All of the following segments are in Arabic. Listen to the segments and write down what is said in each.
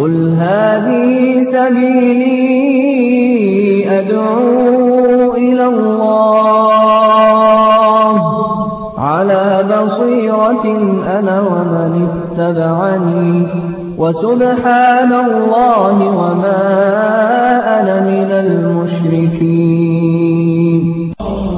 قل هذه سبيلي أدعو إلى الله على بصيرة أنا ومن اتبعني وسبحان الله وما أنا من المشركين.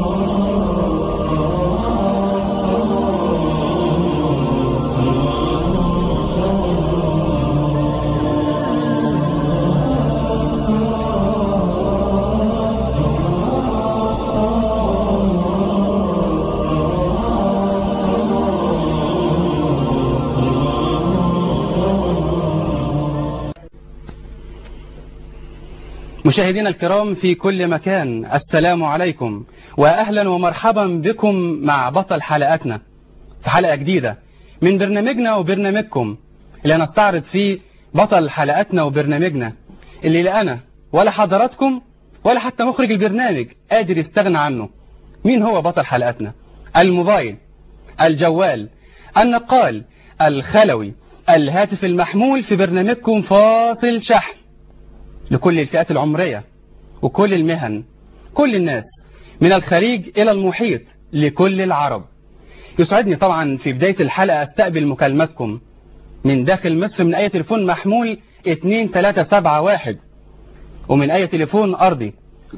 مشاهدينا الكرام في كل مكان، السلام عليكم وأهلا ومرحبا بكم مع بطل حلقاتنا في حلقة جديدة من برنامجنا وبرنامجكم اللي نستعرض فيه بطل حلقاتنا وبرنامجنا اللي لا أنا ولا حضراتكم ولا حتى مخرج البرنامج قادر يستغنى عنه. مين هو بطل حلقاتنا؟ الموبايل، الجوال، النقال، الخلوي، الهاتف المحمول في برنامجكم فاصل شحن لكل الفئات العمرية وكل المهن، كل الناس من الخليج إلى المحيط، لكل العرب. يسعدني طبعا في بداية الحلقة استقبل مكالماتكم من داخل مصر من أي تليفون محمول 2371 ومن أي تليفون أرضي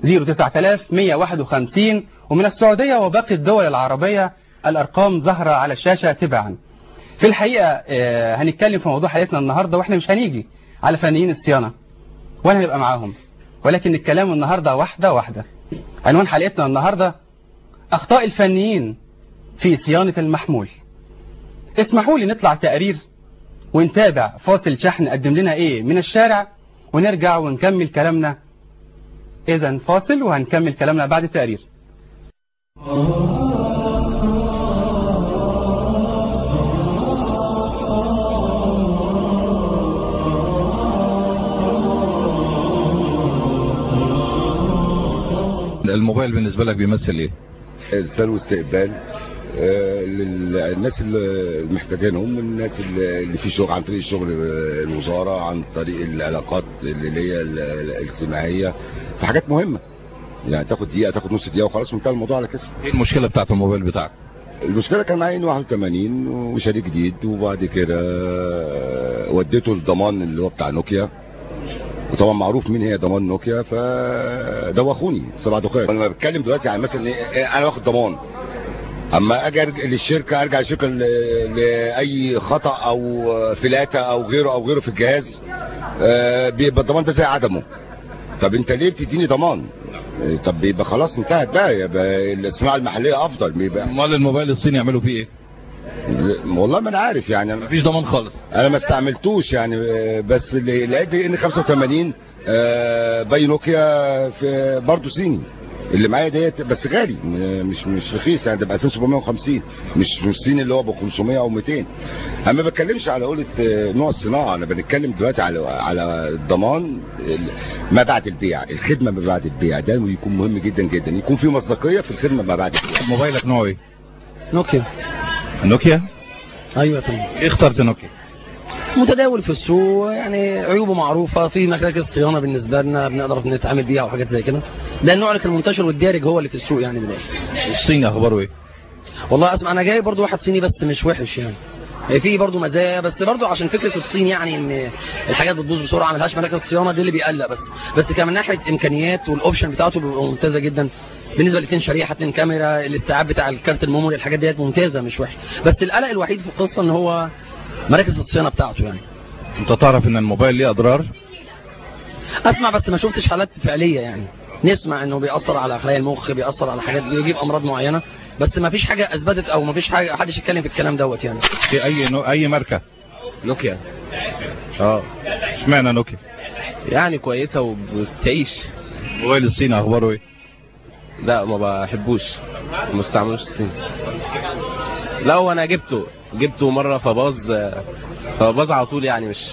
09151 ومن السعودية وباقي الدول العربية الأرقام ظاهرة على الشاشة تبعا. في الحقيقة هنتكلم في موضوع حلقتنا النهاردة، وإحنا مش هنيجي على فنيين الصيانة ولا هنبقى معاهم، ولكن الكلام النهاردة واحدة واحدة. عنوان حلقتنا النهاردة أخطاء الفنيين في صيانة المحمول. اسمحوا لي نطلع تقرير ونتابع فاصل شحن قدم لنا ايه من الشارع ونرجع ونكمل كلامنا. إذن فاصل وهنكمل كلامنا بعد التقرير. الموبايل بالنسبة لك بيمثل ايه؟ ارسال واستقبال للناس اللي محتاجينهم، الناس اللي في شغل عن طريق الشغل الوزارة، عن طريق العلاقات اللي هي الاجتماعية، في حاجات مهمة يعني تاخد دقيقة تاخد نص دقيقة وخلاص منتهى الموضوع على كده. ايه المشكلة بتاعت الموبايل بتاعك؟ المشكلة كان معايا 81 وشاري جديد، وبعد كده وديته الضمان اللي هو بتاع نوكيا، وطبعا معروف مين هي ضمان نوكيا، فدوخوني 7 دقائق. انا بتكلم دلوقتي عن مثلا انا واخد ضمان، اما اجي للشركه ارجع للشركه لاي خطا او فلاته او غيره في الجهاز، بيبقى الضمان ده زي عدمه. طب انت ليه بتديني ضمان؟ طب بيبقى خلاص انتهت بقى، يبقى الصناعه المحليه افضل. بيبقى امال الموبايل الصيني يعملوا فيه ايه؟ والله ما انا عارف يعني، مفيش ضمان خالص. انا ما استعملتوش يعني، بس اللي لقيت ان 85 باي نوكيا في برضه صيني اللي معايا ديت، بس غالي مش رخيص يعني، ده ب 2750، مش صيني اللي هو ب 500 او 200. انا ما بتكلمش على قولة نوع الصناعه، انا بنتكلم دلوقتي على الضمان ما بعد البيع، الخدمه ما بعد البيع، ده يكون مهم جدا جدا، يكون في مصداقيه في الخدمه ما بعد البيع. موبايلك نوعه ايه؟ نوكيا. نوكيا؟ ايوه يا فندم. ايه اخترت نوكيا؟ متداول في السوق يعني، عيوبه معروفه، في مراكز صيانه بالنسبه لنا بنقدر نتعامل بيها وحاجات زي كده. ده النوع اللي كان منتشر والدارج هو اللي في السوق يعني دلوقتي. الصيني اخباره ايه؟ والله اسمع، انا جاي برضو واحد صيني بس مش وحش يعني، في برضو مزايا، بس برضو عشان فكره الصين يعني ان الحاجات بتبوظ بسرعه، ملهاش مراكز صيانه، ده اللي بيقلق. بس كمان ناحيه امكانيات والاوبشن بتاعته بيبقى ممتازه جدا. بالنسبه ل2 شريحه 2 كاميرا، الاستيعاب بتاع الكارت الميموري، الحاجات ديت ممتازه مش وحشه. بس القلق الوحيد في القصه ان هو مراكز الصيانه بتاعته يعني. انت تعرف ان الموبايل ليه اضرار؟ اسمع بس ما شفتش حالات فعليه يعني، نسمع انه بيأثر على خلايا المخ، بيأثر على حاجات، بيجيب امراض معينه، بس ما فيش حاجه اثبتت او ما فيش حاجه حدش يتكلم في الكلام دوت يعني. في اي ماركه؟ نوكيا. اشمعنى نوكيا؟ يعني كويسه وبتعيش. الموبايل الصيني اخباره ايه؟ لا ما بحبوش، ما استعملوش الصيني. لا هو انا جبته مره فباظ على طول يعني، مش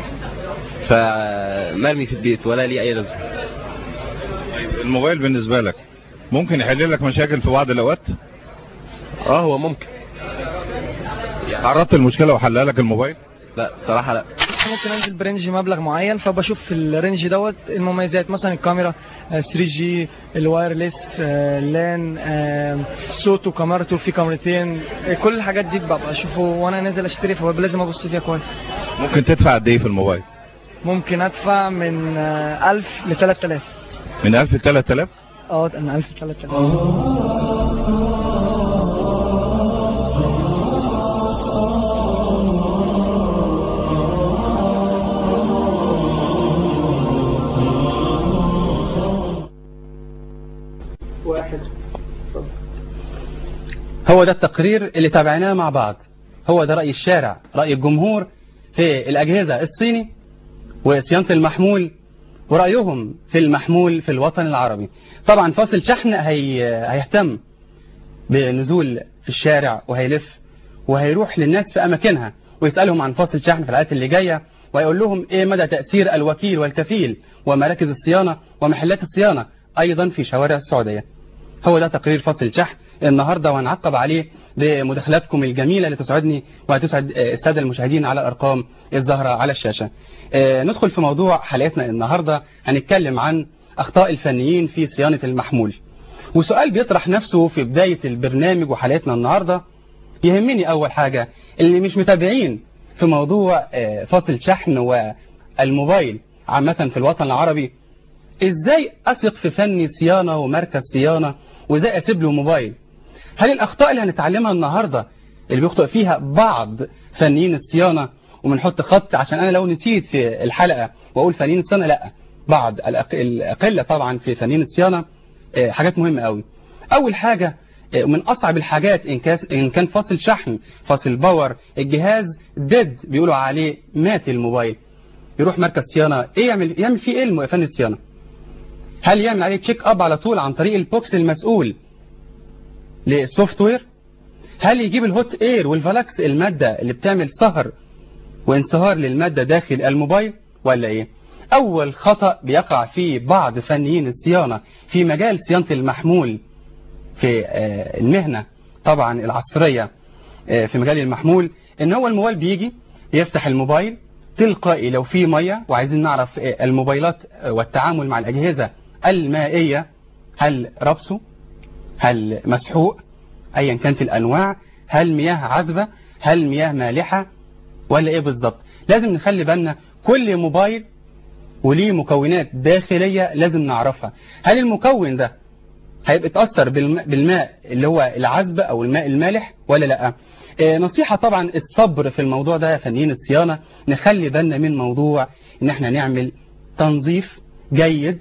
فمرمي في البيت ولا ليه اي لازمه. الموبايل بالنسبه لك ممكن يحل لك مشاكل في بعض الاوقات؟ هو ممكن. تعرضت المشكله وحلها لك الموبايل؟ لا صراحه لا. ممكن انزل برينج مبلغ معين، فبشوف في الرينج دوت المميزات، مثلا الكاميرا 3G، الوايرلس، اللان، صوته، كاميرته، في كاميرتين، كل الحاجات دي ببقى اشوفه وانا نازل اشتري، فببقى لازم ابص فيها كويس. ممكن تدفع قد ايه في الموبايل؟ ممكن ادفع من 1000 ل 3000. من 1000 ل 3000؟ من 1000 ل 3000. هو ده التقرير اللي تابعناه مع بعض، هو ده رأي الشارع، رأي الجمهور في الأجهزة الصيني وصيانة المحمول، ورأيهم في المحمول في الوطن العربي. طبعا فاصل شحن هيهتم بنزول في الشارع، وهيلف وهيروح للناس في أماكنها ويسألهم عن فاصل شحن في الحلقات اللي جاية، ويقول لهم إيه مدى تأثير الوكيل والكفيل ومراكز الصيانة ومحلات الصيانة أيضا في شوارع السعودية. هو ده تقرير فاصل شحن النهاردة، وهنعقب عليه بمداخلاتكم الجميلة اللي تسعدني وهتسعد السادة المشاهدين على الأرقام الظاهرة على الشاشة. ندخل في موضوع حلقتنا النهاردة. هنتكلم عن أخطاء الفنيين في صيانة المحمول، وسؤال بيطرح نفسه في بداية البرنامج وحلقتنا النهاردة. يهمني أول حاجة اللي مش متابعين في موضوع فاصل شحن والموبايل عامة في الوطن العربي، ازاي اثق في فني صيانة ومركز صيانة، وازاي اسيب له موبايل؟ هل الاخطاء اللي هنتعلمها النهاردة اللي بيخطئ فيها بعض فنيين الصيانة، وبنحط خط عشان انا لو نسيت في الحلقة واقول فنيين الصيانة، لا، بعض الاقلة طبعا في فنيين الصيانة حاجات مهمة قوي. اول حاجة من اصعب الحاجات ان كان فاصل شحن، فاصل باور، الجهاز ديد بيقولوا عليه مات الموبايل، يروح مركز صيانة، ايه يعمل فيه ايه فني الصيانة؟ هل يعمل عليه تشيك اب على طول عن طريق البوكس المسؤول للسوفت وير؟ هل يجيب الهوت اير والفالاكس، المادة اللي بتعمل صهر وانصهار للمادة داخل الموبايل، ولا ايه؟ اول خطأ بيقع فيه بعض فنيين الصيانة في مجال صيانة المحمول في المهنة طبعا العصرية في مجال المحمول، ان هو الموبايل بيجي يفتح الموبايل تلقائي لو في مية، وعايزين نعرف الموبايلات والتعامل مع الأجهزة المائية، هل ربسه، هل مسحوق، أيا كانت الأنواع، هل مياه عذبة، هل مياه مالحة، ولا إيه بالظبط؟ لازم نخلي بالنا كل موبايل وليه مكونات داخلية لازم نعرفها. هل المكون ده هيبقى اتأثر بالماء اللي هو العذب أو الماء المالح ولا لأ؟ نصيحة طبعا الصبر في الموضوع ده يا فنيين الصيانة، نخلي بالنا من موضوع ان احنا نعمل تنظيف جيد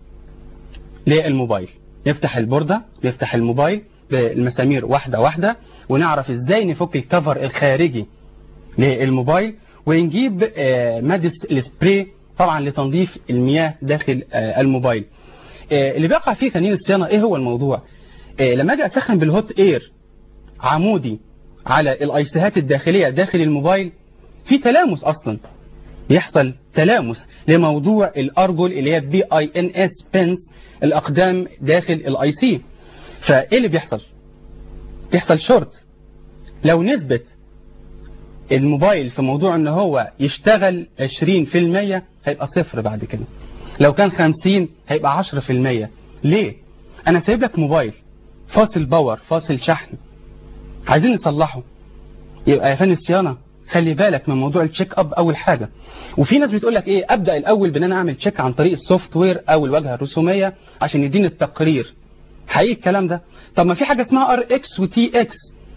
للموبايل، نفتح البوردة، نفتح الموبايل بالمسامير واحدة واحدة، ونعرف ازاي نفك الكفر الخارجي للموبايل، ونجيب مادة السبراي طبعا لتنظيف المياه داخل الموبايل. اللي بيقع فيه فنيين الصيانة ايه هو الموضوع؟ لما اجي اسخن بالهوت اير عمودي على الايسيهات الداخلية داخل الموبايل، في تلامس اصلا، يحصل تلامس لموضوع الارجل اللي هي BINS بنس، الاقدام داخل الاي سي. فايه اللي بيحصل شورت. لو نسبة الموبايل في موضوع ان هو يشتغل 20% هيبقى صفر بعد كده، لو كان 50 هيبقى 10%. ليه؟ انا سايب لك موبايل فاصل باور، فاصل شحن، عايزين نصلحه، يبقى يا فني الصيانة خلي بالك من موضوع التشيك اب اول حاجة. وفي ناس بتقول لك ايه، ابدا الاول بان انا اعمل تشيك عن طريق السوفت وير او الواجهة الرسومية عشان يديني التقرير. حقيقي الكلام ده؟ طب ما في حاجة اسمها RX و TX،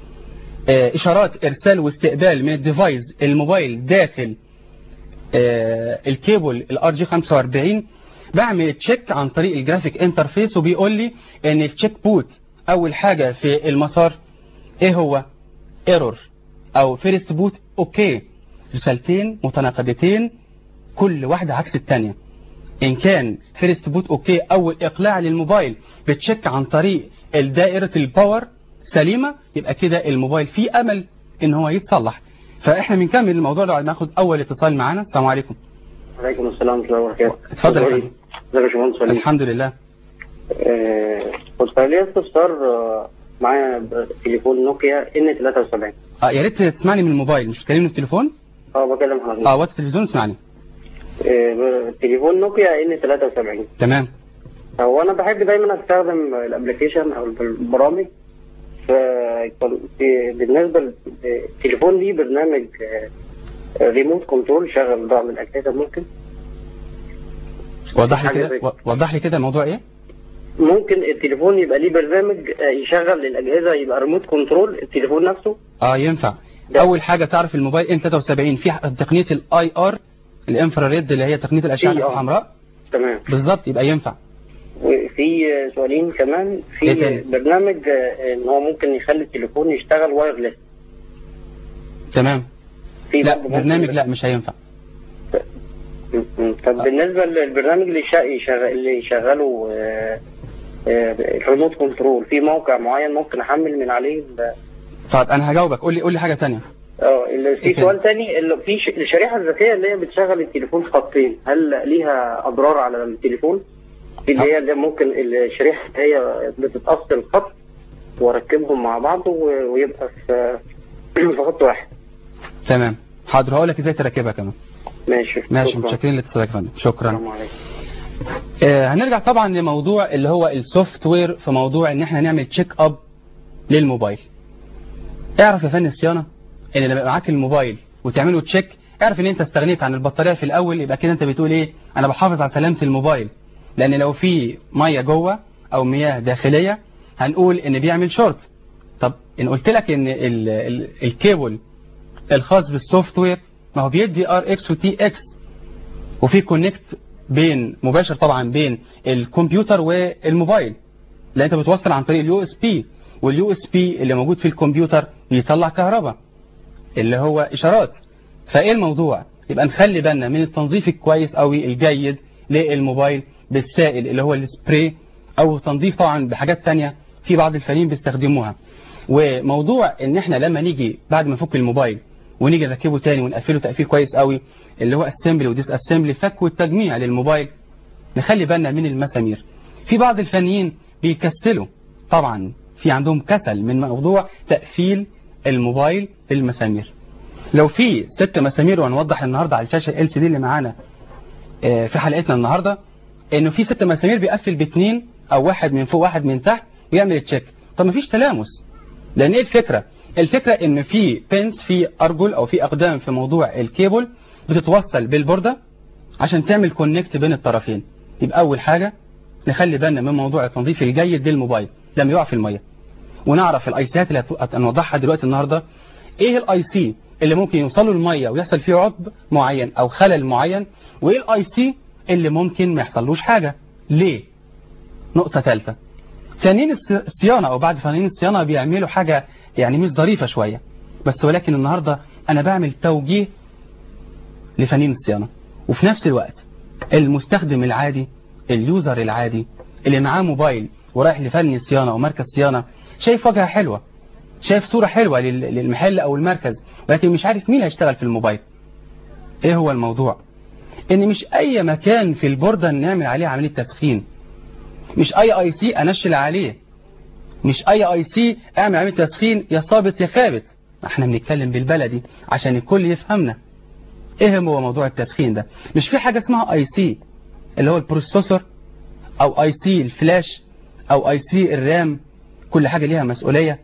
اشارات ارسال واستقبال من الديفايس الموبايل داخل الكيبل الRG 45، بعمل تشيك عن طريق الجرافيك انترفيس، وبيقول لي ان التشيك بوت اول حاجة في المسار ايه هو؟ ايرور او فيرست بوت اوكي، رسالتين متناقضتين كل واحدة عكس الثانيه. ان كان فيرست بوت اوكي اول اقلاع للموبايل بتشيك عن طريق الدائرة الباور سليمة، يبقى كده الموبايل فيه امل ان هو يتصلح. فاحنا بنكمل الموضوع ده، ناخد اول اتصال معانا. السلام عليكم. وعليكم السلام ورحمة الله وبركاته. اتفضل يا فندم. ازيك يا باشمهندس وليد؟ الحمد لله. كنت ليا استفسار، معايا تليفون نوكيا N73. يا ريت تسمعني من الموبايل، مش بتكلمني في التليفون. بكلم حضرتك. وقت التلفزيون اسمعني. تليفون نوكيا N73. تمام. هو انا بحب دايما استخدم الابلكيشن او البرامج. بالنسبه للتليفون ليه برنامج ريموت كنترول شغل بعض الاجهزه ممكن. وضح لي كده الموضوع ايه؟ ممكن التليفون يبقى ليه برنامج يشغل الاجهزه، يبقى ريموت كنترول التليفون نفسه. ينفع. اول حاجه تعرف الموبايل N73 في تقنيه الاي ار الانفراريد اللي هي تقنيه الاشعه الحمراء. تمام بالظبط، يبقى ينفع. وفي سؤالين كمان. في برنامج ان هو ممكن يخلي التليفون يشتغل وايرلس. تمام. لا برنامج لا مش هينفع. طب بالنسبه للبرنامج اللي يشغله الريموت كنترول، في موقع معين ممكن احمل من عليه؟ طيب انا هجاوبك. قول لي حاجه ثانيه. في سؤال ثاني، في الشريحه الذكيه اللي هي بتشغل التليفون خطين، هل ليها اضرار على التليفون؟ اللي ممكن الشريحه هي بتتأصل خط واركبهم مع بعض ويبقى في خط واحد. تمام حاضر، هقول لك ازاي تركبها كمان. ماشي متشكرين لاتصالك يا فندم. شكرا. السلام عليكم. هنرجع طبعا لموضوع اللي هو السوفت وير، في موضوع ان احنا نعمل تشيك اب للموبايل. اعرف يا فن الصيانه ان لما يبقى معاك الموبايل وتعمله تشيك، اعرف ان انت استغنيت عن البطاريه في الاول، يبقى كده انت بتقول ايه؟ انا بحافظ على سلامه الموبايل. لان لو في ميه جوه او مياه داخليه هنقول ان بيعمل شورت. طب ان قلت لك ان الكيبل الخاص بالسوفت وير ما هو بيدي RX و TX، وفي كونكت بين مباشر طبعا بين الكمبيوتر والموبايل، لان انت بتوصل عن طريق USB، والUSB اللي موجود في الكمبيوتر بيطلع كهرباء اللي هو اشارات. فايه الموضوع؟ يبقى نخلي بالنا من التنظيف الكويس قوي الجيد للموبايل بالسائل اللي هو السبراي، او تنظيف طبعا بحاجات تانية في بعض الفنيين بيستخدموها. وموضوع ان احنا لما نيجي بعد ما نفك الموبايل ونيجي نركبه تاني ونقفله تقفيل كويس قوي اللي هو اسمبلي وديس اسمبلي، فك والتجميع للموبايل، نخلي بالنا من المسامير. في بعض الفنيين بيكسلوا، طبعا في عندهم كسل من موضوع تقفيل الموبايل بالمسامير. لو في 6 مسامير، وهنوضح النهارده على الشاشه LCD اللي معانا في حلقتنا النهارده انه في 6 مسامير بيقفل ب2 او واحد من فوق واحد من تحت ويعمل تشيك. طب ما فيش تلامس، لان ايه الفكره؟ الفكره ان في بينز، في ارجل او في اقدام في موضوع الكيبل بتتوصل بالبورده عشان تعمل كونكت بين الطرفين. يبقى اول حاجه نخلي بالنا من موضوع التنظيف الجيد للموبايل لما يقع في الميه، ونعرف الايسات اللي هنوضحها دلوقتي النهارده. ايه الاي سي اللي ممكن يوصلوا الميه ويحصل فيه عطب معين او خلل معين، وايه الاي سي اللي ممكن ما يحصلوش حاجه. ليه؟ نقطه ثالثه، فنيين الصيانه او بعد فنيين الصيانه بيعملوا حاجه يعني مش ظريفه شويه، بس ولكن النهارده انا بعمل توجيه لفنيين الصيانه، وفي نفس الوقت المستخدم العادي، اليوزر العادي اللي معاه موبايل ورايح لفني الصيانه او مركز صيانه، شايف واجهه حلوه، شايف صوره حلوه للمحل او المركز، ولكن مش عارف مين هيشتغل في الموبايل. ايه هو الموضوع؟ ان مش اي مكان في البورده نعمل عليه عمليه تسخين، مش اي اي سي انشل عليه، مش اي اي سي اعمل عمليه تسخين يا صابت يا خابت. احنا بنتكلم بالبلدي عشان الكل يفهمنا. ايه هو موضوع التسخين ده؟ مش في حاجه اسمها اي سي اللي هو البروسيسور، او اي سي الفلاش، او اي سي الرام، كل حاجه ليها مسؤوليه.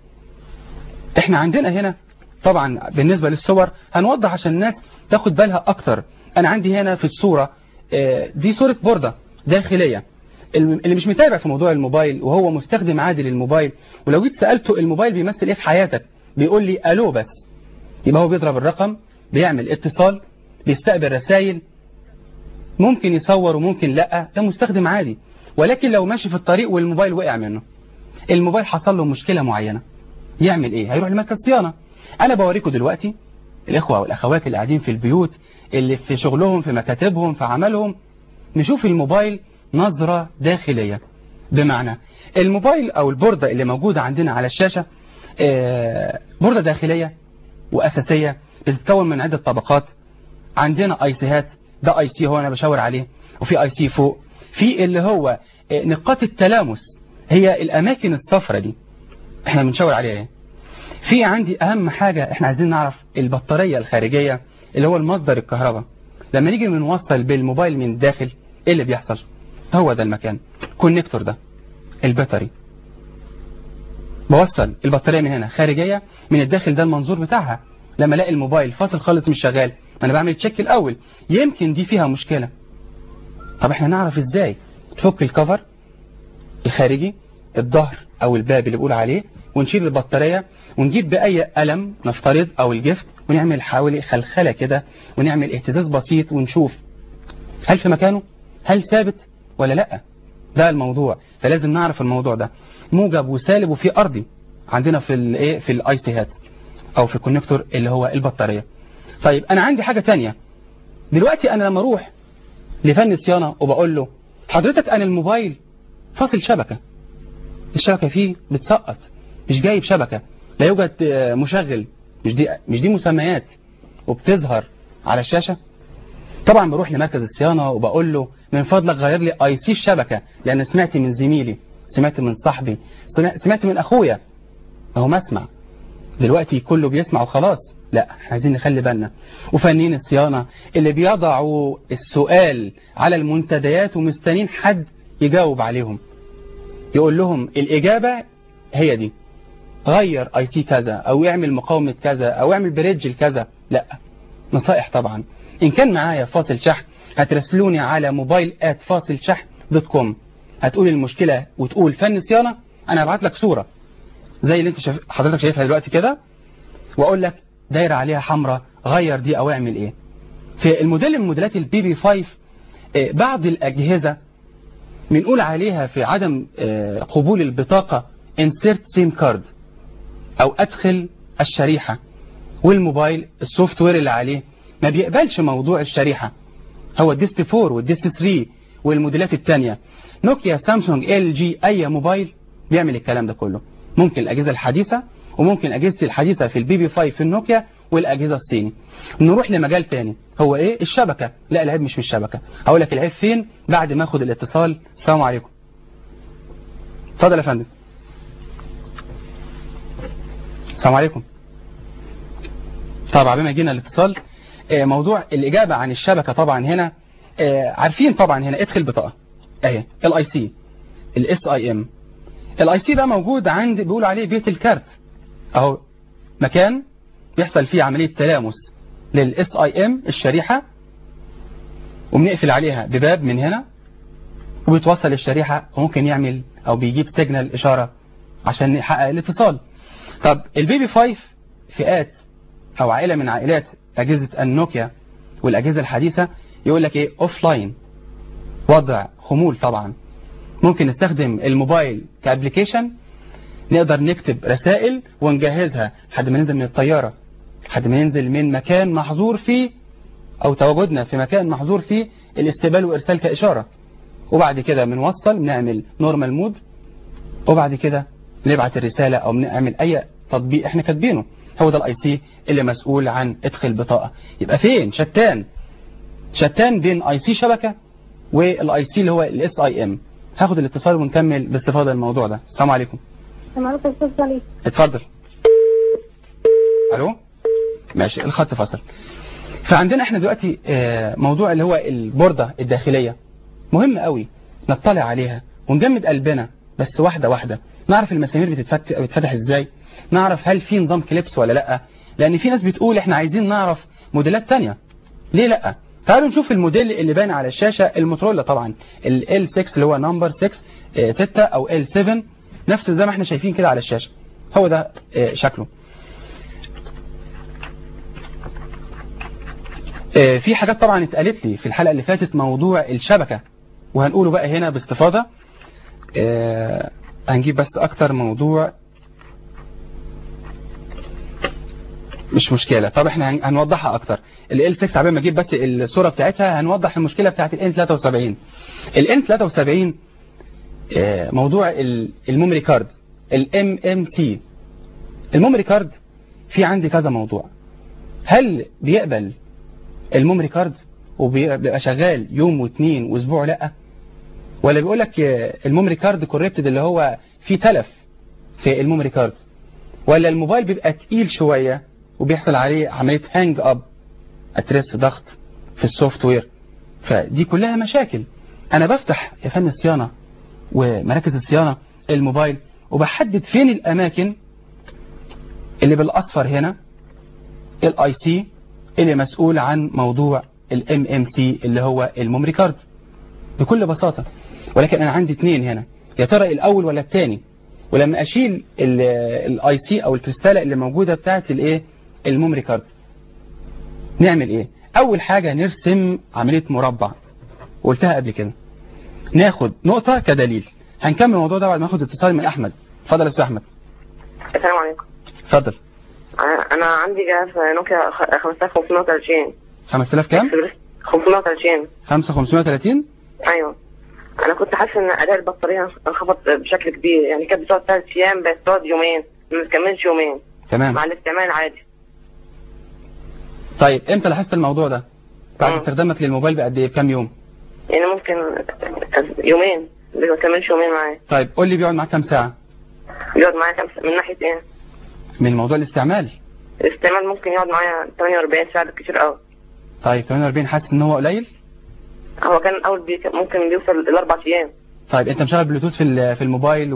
احنا عندنا هنا طبعا بالنسبه للصور هنوضح عشان الناس تاخد بالها اكتر. انا عندي هنا في الصوره دي صوره بورده داخليه. اللي مش متابع في موضوع الموبايل وهو مستخدم عادي للموبايل، ولو جيت سالته الموبايل بيمثل ايه في حياتك، بيقول لي الو بس. يبقى هو بيضرب الرقم، بيعمل اتصال، بيستقبل رسائل، ممكن يصور وممكن لا، ده مستخدم عادي. ولكن لو ماشي في الطريق والموبايل وقع منه، الموبايل حصل له مشكله معينه، يعمل ايه؟ هيروح لمركز صيانه. انا بوريكم دلوقتي الاخوه والاخوات اللي قاعدين في البيوت، اللي في شغلهم، في مكاتبهم، في عملهم، نشوف الموبايل نظره داخليه. بمعنى الموبايل او البورده اللي موجوده عندنا على الشاشه بورده داخليه واساسيه بتتكون من عده طبقات. عندنا اي سيهات، ده اي سي هو انا بشاور عليه، وفي اي سي فوق، في اللي هو نقاط التلامس، هي الاماكن الصفراء دي احنا بنشاور عليها. في عندي اهم حاجه احنا عايزين نعرف البطاريه الخارجيه اللي هو المصدر الكهرباء. لما نيجي بنوصل بالموبايل من الداخل ايه اللي بيحصل؟ هو ده المكان، كونكتور ده البطاري. بوصل البطارية من هنا خارجية، من الداخل ده المنظور بتاعها. لما الاقي الموبايل فاصل خالص مش شغال، انا بعمل تشيك الاول، يمكن دي فيها مشكلة. طب احنا نعرف ازاي؟ تفك الكفر الخارجي، الظهر او الباب اللي بقول عليه، ونشيل البطارية ونجيب بأي قلم نفترض او الجفت، ونعمل حوالي خلخلة كده، ونعمل اهتزاز بسيط ونشوف هل في مكانه، هل ثابت ولا لا. ده الموضوع، فلازم نعرف الموضوع ده موجب وسالب وفي ارضي عندنا في الايه في الاي سي هات او في الكونكتور اللي هو البطارية. طيب انا عندي حاجة تانية دلوقتي. انا لما اروح لفن الصيانة وبقول له حضرتك انا الموبايل فاصل شبكة، الشبكة فيه بتسقط، مش جايب شبكة، لا يوجد مشغل، مش دي مسميات وبتظهر على الشاشة. طبعا بروح لمركز الصيانة وبقول له من فضلك غير لي اي سي الشبكة، لان سمعت من زميلي، سمعت من صاحبي، سمعت من اخويا. اهو ما اسمع دلوقتي كله بيسمع وخلاص، لا عايزين نخلي بالنا. وفنيين الصيانة اللي بيضعوا السؤال على المنتديات ومستنين حد يجاوب عليهم، يقول لهم الإجابة هي دي، غير اي سي كذا او اعمل مقاومة كذا او اعمل بريدج لكذا. لا، نصائح طبعا. ان كان معايا فاصل شحن هترسلوني على mobile@fasilshahn.com، هتقول المشكلة وتقول فن صيانة، انا هبعت لك صورة زي اللي انت حضرتك شايفها دلوقتي كده، واقول لك دايرة عليها حمراء غير دي او اعمل ايه. في الموديل من موديلات البي بي 5 بعض الاجهزة بنقول عليها في عدم قبول البطاقة insert SIM card او ادخل الشريحة، والموبايل السوفت وير اللي عليه ما بيقبلش موضوع الشريحة. هو الديست 4 والديست 3 والموديلات التانية، نوكيا، سامسونج، ال جي، اي موبايل بيعمل الكلام ده كله. ممكن الاجهزة الحديثة وممكن اجهزة الحديثة في البي بي 5 في النوكيا والاجهزة الصيني. نروح لمجال تاني، هو ايه؟ الشبكة. لا، العيب مش في الشبكة، هقول لك العيب فين بعد ما اخد الاتصال. السلام عليكم. اتفضل يا فندم. السلام عليكم. طبعا بما جينا الاتصال، موضوع الإجابة عن الشبكة طبعا هنا عارفين طبعا هنا ادخل بطاقة اهي الاي سي الاس اي ام. الاي سي ده موجود عند بيقولوا عليه بيت الكارت، اهو مكان بيحصل فيه عملية تلامس للاس اي ام الشريحة، وبنقفل عليها بباب من هنا وبيتوصل الشريحة، وممكن يعمل او بيجيب سيجنال اشارة عشان يحقق الاتصال. طب البي بي 5 فئات او عائلة من عائلات اجهزة النوكيا والاجهزة الحديثة، يقول لك ايه؟ اوف لاين، وضع خمول. طبعا ممكن نستخدم الموبايل كابليكيشن، نقدر نكتب رسائل ونجهزها لحد ما ننزل من الطيارة، لحد ما ننزل من مكان محظور فيه او تواجدنا في مكان محظور فيه الاستقبال وارسال كاشارة، وبعد كده بنوصل نعمل نورمال مود، وبعد كده نبعت الرسالة او نعمل اي تطبيق احنا كاتبينه. هو ده الاي سي اللي مسؤول عن ادخل بطاقة. يبقى فين؟ شتان بين اي سي شبكة والاي سي اللي هو الاس اي ام. هاخد الاتصال ونكمل باستفاضة الموضوع ده. السلام عليكم. السلام عليكم استاذ علي. اتفضل. الو، ماشي، الخط فصل. فعندنا احنا دلوقتي موضوع اللي هو البوردة الداخلية، مهم قوي نطلع عليها ونجمد قلبنا، بس واحدة واحدة نعرف المسامير بتتفتح ازاي، نعرف هل في نظام كليبس ولا لا، لان في ناس بتقول احنا عايزين نعرف موديلات تانية، ليه لا؟ تعالوا نشوف الموديل اللي باين على الشاشة، الموتورولا طبعا ال L6 اللي هو نمبر 6 او L7، نفس زي ما احنا شايفين كده على الشاشة، هو ده شكله. في حاجات طبعا اتقالت لي في الحلقة اللي فاتت موضوع الشبكة، وهنقوله بقى هنا باستفاضة. هنجيب بس اكتر موضوع، مش مشكلة. طب احنا هنوضحها اكتر. ال L6 عبال ما اجيب بس الصورة بتاعتها هنوضح المشكلة بتاعت ال N73. ال N73 موضوع الميموري كارد، ال MMC. الميموري كارد في عندي كذا موضوع، هل بيقبل الميموري كارد وبيبقى شغال يوم واثنين واسبوع لا، ولا بيقول لك الميموري كارد كوريبتد اللي هو فيه تلف في الميموري كارد، ولا الموبايل بيبقى تقيل شوية وبيحصل عليه عملية هانج اب اترس ضغط في السوفت وير. فدي كلها مشاكل. انا بفتح يا فن الصيانة ومراكز الصيانة الموبايل وبحدد فين الاماكن اللي بالاصفر هنا الاي سي اللي مسؤول عن موضوع الام ام سي اللي هو الميموري كارد بكل بساطة. ولكن انا عندي 2 هنا، يا ترى الاول ولا الثاني؟ ولما اشيل الاي سي او الكريستالة اللي موجودة بتاعت الايه الميموري كارد نعمل ايه؟ اول حاجة نرسم عملية مربع، قلتها قبل كده، ناخد نقطة كدليل. هنكمل الموضوع ده بعد ما ناخد اتصال من احمد. اتفضل يا استاذ احمد. السلام عليكم. اتفضل. انا عندي جهاز نوكيا 5530. 5000 كام؟ 530. 5530. ايوه. انا كنت حاسس ان اداء البطاريه انخفض بشكل كبير، يعني كانت بتقعد 3 ايام بقت تقعد يومين، ما بتكملش يومين. تمام. مع الاستعمال عادي. طيب امتى لاحظت الموضوع ده؟ بعد استخدامك للموبايل بقد ايه؟ بكام يوم؟ يعني ممكن يومين، ما بتكملش يومين معايا. طيب قول لي بيقعد معاك كام ساعة؟ بيقعد معايا من ناحيه ايه؟ من موضوع الاستعمال. الاستعمال ممكن يقعد معايا 48 ساعه كتير قوي. طيب 48 حاسس ان هو قليل؟ هو كان الاول ممكن بيوصل ل4 ايام. طيب انت مشغل بلوتوث في الموبايل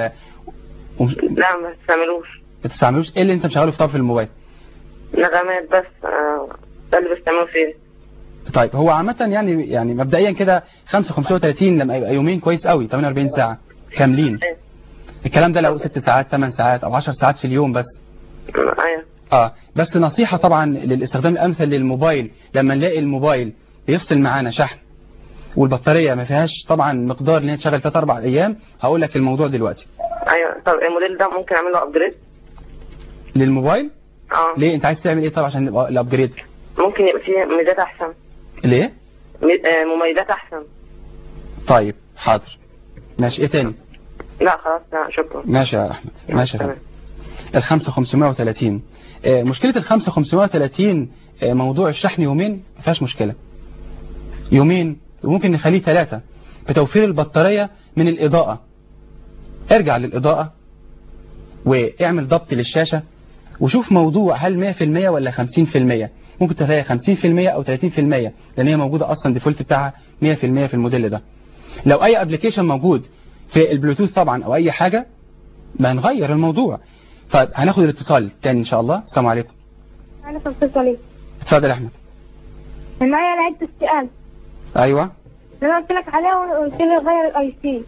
لا ما بستعملوش. ما بتستعملوش؟ ايه اللي انت مشغله في الموبايل؟ نغمات بس، ده اللي بستعمله فيه. طيب هو عامة يعني مبدئيا كده 5530 لما يبقى يومين كويس قوي، 48 ساعة كاملين. الكلام ده لو 6 ساعات 8 ساعات او 10 ساعات في اليوم بس. ايوه. بس نصيحة طبعا للاستخدام الامثل للموبايل، لما نلاقي الموبايل بيفصل معانا شحن والبطارية ما فيهاش طبعا مقدار ان هي تشغل 3-4 ايام، هقول لك الموضوع دلوقتي. ايوه. طب الموديل ده ممكن اعمل له ابجريد للموبايل؟ ليه انت عايز تعمل ايه طبعا عشان يبقى الابجريد؟ ممكن يبقى فيه مميزات احسن. ليه؟ مميزات احسن. طيب حاضر ماشي. ايه تاني؟ لا خلاص، لا شكرا. ماشي يا احمد. ماشي يا فندم. ال 5530 مشكلة ال 5530 موضوع الشحن يومين ما فيهاش مشكلة، يومين وممكن نخليه 3 بتوفير البطارية من الإضاءة. ارجع للإضاءة واعمل ضبط للشاشة وشوف موضوع هل 100% ولا 50%. ممكن تلاقي 50% أو 30%، لأن هي موجودة أصلا ديفولت بتاعها 100% في الموديل ده. لو أي ابلكيشن موجود في البلوتوث طبعا أو أي حاجة ما نغير الموضوع. طيب هناخد الاتصال تاني إن شاء الله. السلام عليكم. عليكم السلام. اتفضل يا أحمد. معايا لعبة السؤال. أيوه. أنا قلت لك عليها وقلت لي غير الأي سي.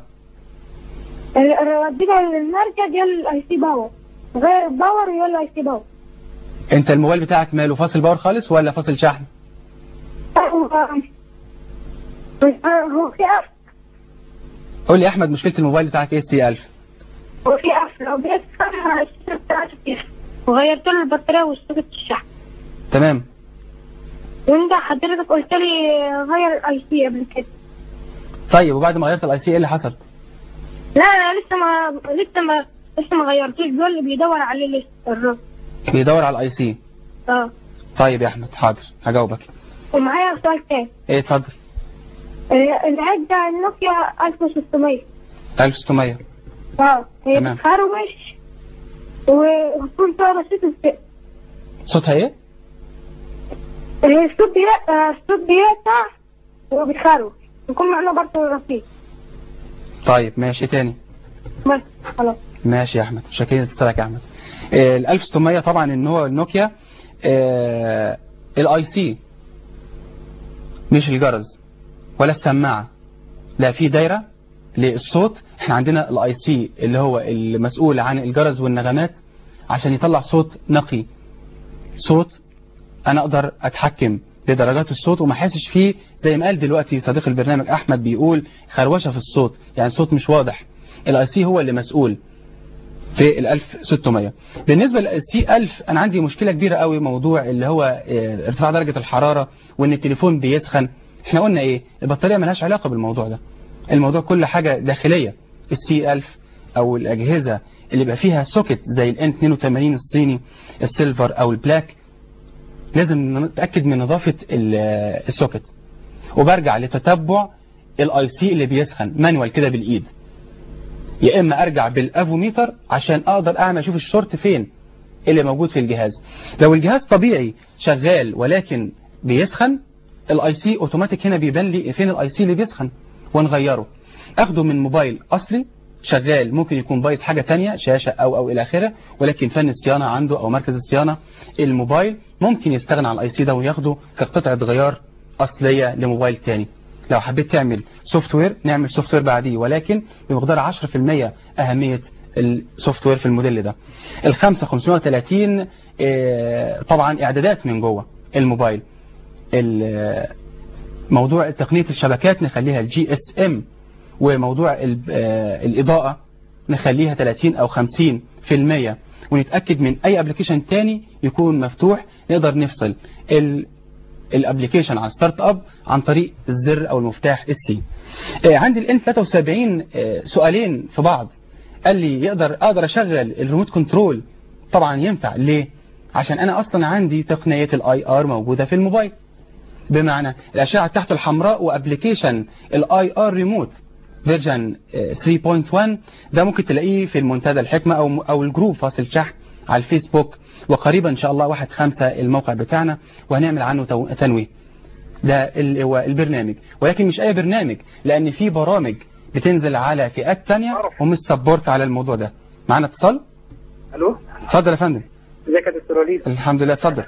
وديتها للمركز يلا الأي سي باور، غير الباور يلا الأي سي باور. أنت الموبايل بتاعك ماله، فاصل باور خالص ولا فاصل شحن؟ هو في أف. قول لي يا أحمد مشكلة الموبايل بتاعك إيه؟ سي 1000. هو في أف لو بيسخن الشاشة بتاعته وغيرت له البطارية وسوكت الشحن. تمام. وانت حضرتك قلت لي غير الاي سي قبل كده. طيب وبعد ما غيرت الاي سي ايه اللي حصل؟ لا انا لسه ما غيرتوش، بيقول لي بيدور عليه لسه الراجل. بيدور على الاي سي. طيب يا احمد حاضر هجاوبك. ومعايا سؤال تاني. ايه اتفضل. العدة النوكيا 1600. 1600. هي بتخروش وتكون فيها رصيد صوتها ايه؟ الصوت بيقطع وبتخروش يكون معنا برضه الرصيد. طيب ماشي تاني. بس خلاص. ماشي يا احمد، شاكرين اتصالك يا احمد. ال 1600 طبعا ان هو النوكيا الاي سي مش الجرس ولا السماعه، لا في دايره للصوت. احنا عندنا الاي سي اللي هو المسؤول عن الجرس والنغمات عشان يطلع صوت نقي، صوت انا اقدر اتحكم لدرجات الصوت وما حاسش فيه زي ما قال دلوقتي صديق البرنامج احمد بيقول خروشه في الصوت، يعني الصوت مش واضح. الاي سي هو اللي مسؤول في ال 1600. بالنسبه للسي 1000 انا عندي مشكله كبيره قوي، موضوع اللي هو ارتفاع درجه الحراره وان التليفون بيسخن. احنا قلنا ايه؟ البطاريه ملهاش علاقه بالموضوع ده، الموضوع كل حاجه داخليه. السي 1000 او الاجهزه اللي بقى فيها سوكت زي ال N82 الصيني السيلفر او البلاك لازم نتاكد من نظافه السوكت، وبرجع لتتبع الاي سي اللي بيسخن مانوال كده بالايد، يا اما ارجع بالافوميتر عشان اقدر اعمل اشوف الشورت فين اللي موجود في الجهاز. لو الجهاز طبيعي شغال ولكن بيسخن، الاي سي اوتوماتيك هنا بيبان لي فين الاي سي اللي بيسخن ونغيره. اخده من موبايل اصلي شغال، ممكن يكون بايظ حاجة تانية، شاشة او الى اخره، ولكن فن الصيانة عنده او مركز الصيانة الموبايل ممكن يستغنى عن الاي سي ده وياخده كقطعة غيار اصلية لموبايل تاني. لو حبيت تعمل سوفت وير نعمل سوفت وير بعديه، ولكن بمقدار 10% اهمية السوفت وير في الموديل ده. ال5 530 طبعا اعدادات من جوه الموبايل. موضوع تقنية الشبكات نخليها الجي اس ام، وموضوع الإضاءة نخليها 30 أو 50%، ونتأكد من أي ابليكيشن تاني يكون مفتوح نقدر نفصل الابليكيشن عن ستارت اب عن طريق الزر أو المفتاح السي. عندي الان 73 سؤالين في بعض. قال لي أقدر أشغل الريموت كنترول؟ طبعا ينفع. ليه؟ عشان أنا أصلا عندي تقنية الاي ار موجودة في الموبايل، بمعنى الأشعة تحت الحمراء وابليكيشن الاي ار ريموت فيرجن 3.1 ده ممكن تلاقيه في المنتدى الحكمة أو الجروب فاصل شحن على الفيسبوك، وقريبا إن شاء الله 1/5 الموقع بتاعنا وهنعمل عنه تنويه. ده هو البرنامج، ولكن مش أي برنامج، لأن في برامج بتنزل على فئات تانية ومش سبورت على الموضوع ده. معنا اتصال. الو، اتفضل يا فندم. ازيك يا دكتور وليد؟ الحمد لله. اتفضل.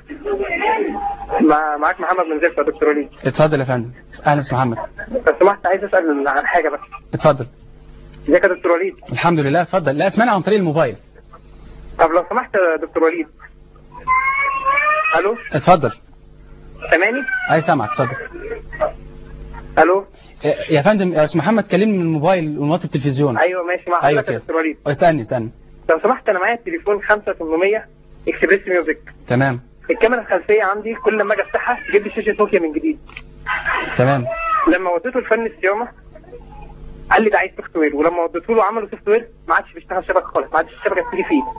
معاك محمد من زفت يا دكتور وليد. اتفضل يا فندم. اهلا يا محمد. لو سمحت عايز اسال عن حاجه بس. اتفضل. ازيك يا دكتور وليد؟ الحمد لله. اتفضل. لا اسمعنا عن طريق الموبايل. طب لو سمحت يا دكتور وليد. الو. اتفضل. سامعني؟ اي سامعك. اتفضل. الو. يا فندم يا استاذ محمد كلمني من الموبايل ونوطي التلفزيون. ايوه ماشي. مع حضرتك يا دكتور وليد. اسالني. لو سمحت انا معايا التليفون 5800 اكسبريس ميوزك. تمام. الكاميرا الخلفيه عندي كل ما اجي افتحها تجيب لي شاشه نوكيا من جديد. تمام. لما وديته لفن الصيانه قال لي ده عايز سوفت وير، ولما وديته له عملوا سوفت وير ما عادش بيشتغل شبكه خالص، ما عادش الشبكه تيجي فيه.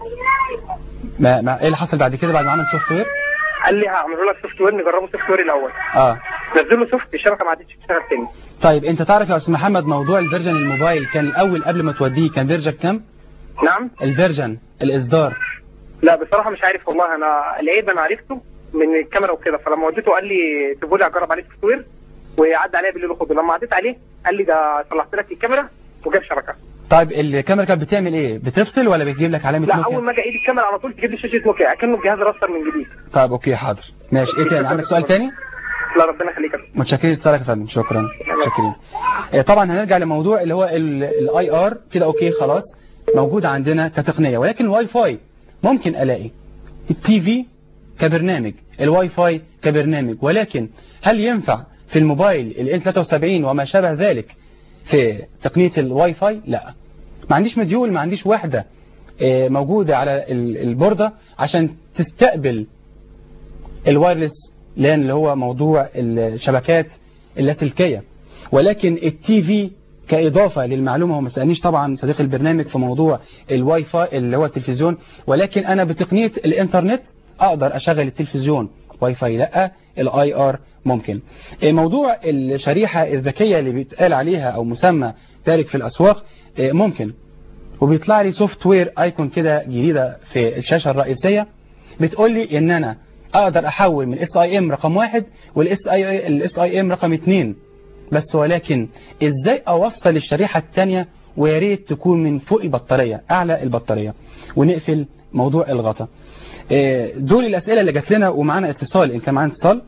ايه اللي حصل بعد كده بعد ما عمل سوفت وير؟ قال لي هعملوا لك سوفت وير، نجربوا سوفت وير الاول. نزل له سوفت، الشبكه ما عادتش بتشتغل تاني. طيب انت تعرف يا استاذ محمد موضوع الفيرجن الموبايل كان الاول قبل ما توديه كان فيرجن كام؟ نعم. الفيرجن الاصدار. لا بصراحه مش عارف والله، انا العيب انا عرفته من الكاميرا وكده، فلما وديته قال لي سيبوا لي اجرب عليه سوفت وير، وعدى عليا بالليل وخده. لما عديت عليه قال لي ده صلحت لك الكاميرا وجاب شبكه. طيب الكاميرا كانت بتعمل ايه؟ بتفصل ولا بتجيب لك علامه نوكيا؟ لا اول ما اجي ايدي الكاميرا على طول تجيب لي شاشه نوكيا اكنه الجهاز راستر من جديد. طيب اوكي حاضر ماشي. ايه تاني؟ عندك سؤال تاني؟ لا ربنا يخليك. متشكرين اتصالك يا فندم. شكرا. متشكرين. طبعا هنرجع لموضوع اللي هو الاي ار كده. اوكي خلاص موجود عندنا كتقنيه، ولكن الواي فاي ممكن الاقي التي في كبرنامج، الواي فاي كبرنامج، ولكن هل ينفع في الموبايل ال 73 وما شابه ذلك في تقنيه الواي فاي؟ لا، ما عنديش مديول، ما عنديش وحده موجوده على البورده عشان تستقبل الوايرلس لان اللي هو موضوع الشبكات اللاسلكيه. ولكن التي في كإضافة للمعلومة، هو ما سألنيش طبعا صديق البرنامج في موضوع الواي فاي اللي هو التلفزيون، ولكن أنا بتقنية الإنترنت أقدر أشغل التلفزيون. واي فاي لا، الاي ار ممكن. موضوع الشريحة الذكية اللي بيتقال عليها أو مسمى ذلك في الأسواق ممكن، وبيطلع لي سوفت وير ايكون كده جديدة في الشاشة الرئيسية بتقول لي إن أنا أقدر أحول من SIM رقم 1 والSIM رقم 2 بس. ولكن ازاي اوصل الشريحة الثانية؟ ويا ريت تكون من فوق البطارية، اعلى البطارية، ونقفل موضوع الغطاء. دول الاسئلة اللي جات لنا، ومعانا اتصال. ان كان معانا اتصال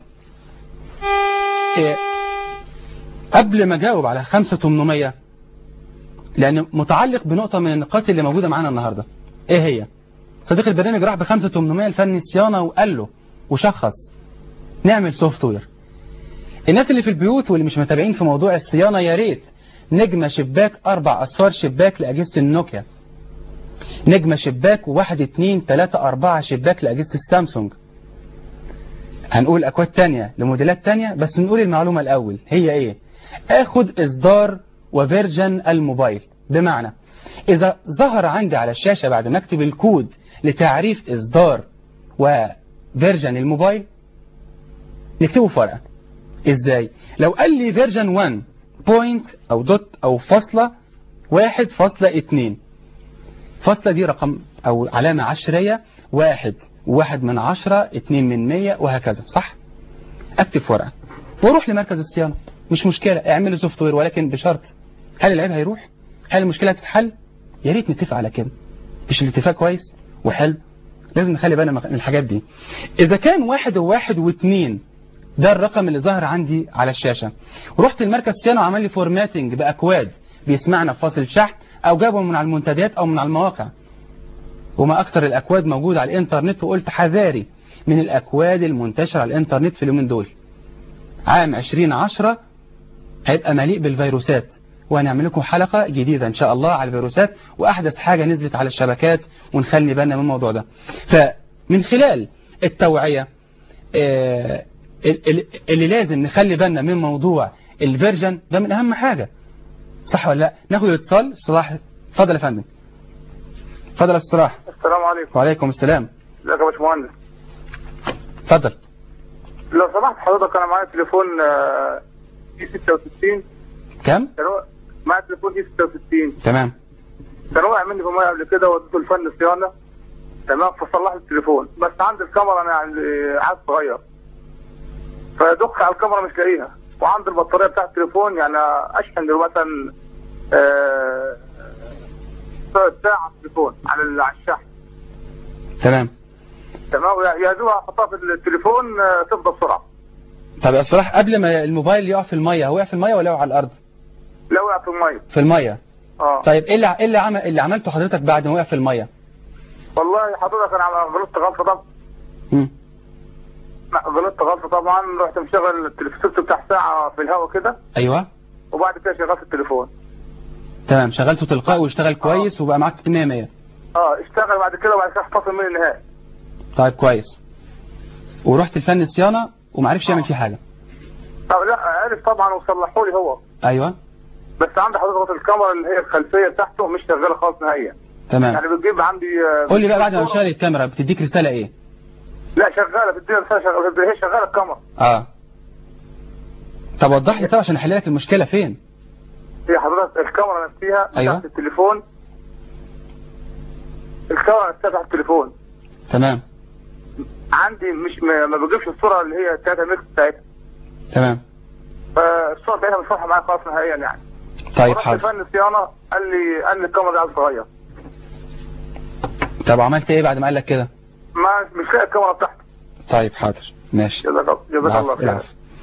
قبل ما اجاوب على 5800 لان متعلق بنقطة من النقاط اللي موجودة معانا النهاردة. ايه هي؟ صديق البرنامج راح ب 5800 لفني الصيانة وقال له وشخص نعمل سوفت وير. الناس اللي في البيوت واللي مش متابعين في موضوع الصيانة يا ريت نجمة شباك 4 أصفار شباك لأجهزة النوكيا، نجمة شباك 1 2 3 4 شباك لأجهزة السامسونج. هنقول أكواد تانية لموديلات تانية، بس نقول المعلومة الأول هي إيه؟ آخد إصدار وفيرجن الموبايل، بمعنى إذا ظهر عندي على الشاشة بعد ما أكتب الكود لتعريف إصدار وفيرجن الموبايل نكتبه في ورقة. ازاي؟ لو قال لي فيرجن 1 بوينت او دوت او فاصلة 1.2 فاصلة دي رقم أو علامة عشرية، 1 و1 من 10، 2 من 100 وهكذا، صح؟ أكتب في ورقة واروح لمركز الصيانة، مش مشكلة، اعملوا سوفت وير، ولكن بشرط، هل العيب هيروح؟ هل المشكلة هتتحل؟ يا ريت نتفق على كده. مش الاتفاق كويس وحلو؟ لازم نخلي بالنا من الحاجات دي. إذا كان 1 و1 و2 ده الرقم اللي ظهر عندي على الشاشة، ورحت المركز الصيانة وعمل لي فورماتنج بأكواد بيسمعنا في فاصل شحن، أو جابه من على المنتديات أو من على المواقع، وما أكثر الأكواد موجودة على الإنترنت، وقلت حذاري من الأكواد المنتشرة على الإنترنت في اليومين دول. عام 2010 هيبقى مليء بالفيروسات، وهنعمل لكم حلقة جديدة إن شاء الله على الفيروسات وأحدث حاجة نزلت على الشبكات، ونخلي بالنا من الموضوع ده. فمن خلال التوعية اللي لازم نخلي بالنا من موضوع الفيرجن ده من أهم حاجة، صح ولا لا؟ ناخد الاتصال. صلاح، اتفضل يا فندم. اتفضل يا صلاح. السلام عليكم. وعليكم السلام. ازيك يا باشمهندس؟ اتفضل. لو سمحت حضرتك، انا معايا تليفون اي 66. كم؟ معايا تليفون اي 66. تمام. كان واقع مني في الميه قبل كده، وديته لفن الصيانه، تمام، فصلح لي التليفون، بس عندي الكاميرا انا يعني عايز صغير، فدق على الكاميرا مش لاقيها، وعندي البطاريه بتاعت التليفون يعني اشحن مثلا ساعه التليفون على الشحن. تمام يا دوب احطها في التليفون تفضى بسرعه. طب يا صلاح، قبل ما الموبايل يقع في الميه، هو وقع في الميه ولا وقع على الارض؟ لا، وقع في الميه. في الميه. طيب ايه اللي عملته حضرتك بعد ما وقع في الميه؟ والله حضرتك انا غلطت غلطه طبعا. غلطت غلطه طبعا، رحت مشغل التلفزيون بتاع ساعه في الهواء كده. ايوه. وبعد كده شغلت التليفون. تمام، شغلته تلقائي واشتغل كويس وبقى معاك 100 اشتغل بعد كده، وبعد كده فصل من النهائي. طيب كويس. ورحت لفن الصيانه وما عرفش يعمل فيه حاجه؟ لا، عرف طبعا وصلحوا لي هو. ايوه. بس عندي حضرتك الكاميرا اللي هي الخلفيه بتاعته مش شغاله خالص نهائيا. تمام. يعني بتجيب عندي قول لي بقى بعد ما شغل الكاميرا بتديك رساله ايه؟ لا، شغاله، بتديني رساله شغاله، هي شغاله الكاميرا. طب وضح لي طبعا عشان احل لك المشكله فين. هي حضرتك الكاميرا نفسها بتاعت التليفون. الكاميرا نفسها بتاعت التليفون. تمام. عندي مش ما بجيبش الصوره اللي هي 3 ميكس بتاعتها. تمام. فالصوره بتاعتها مش صالحه معايا خالص نهائيا يعني. طيب حاضر. فن الصيانه قال لي الكاميرا دي عايز صغير. طب عملت ايه بعد ما قال لك كده؟ مش لاقي الكاميرا بتاعته. طيب حاضر ماشي. جزاك الله خير.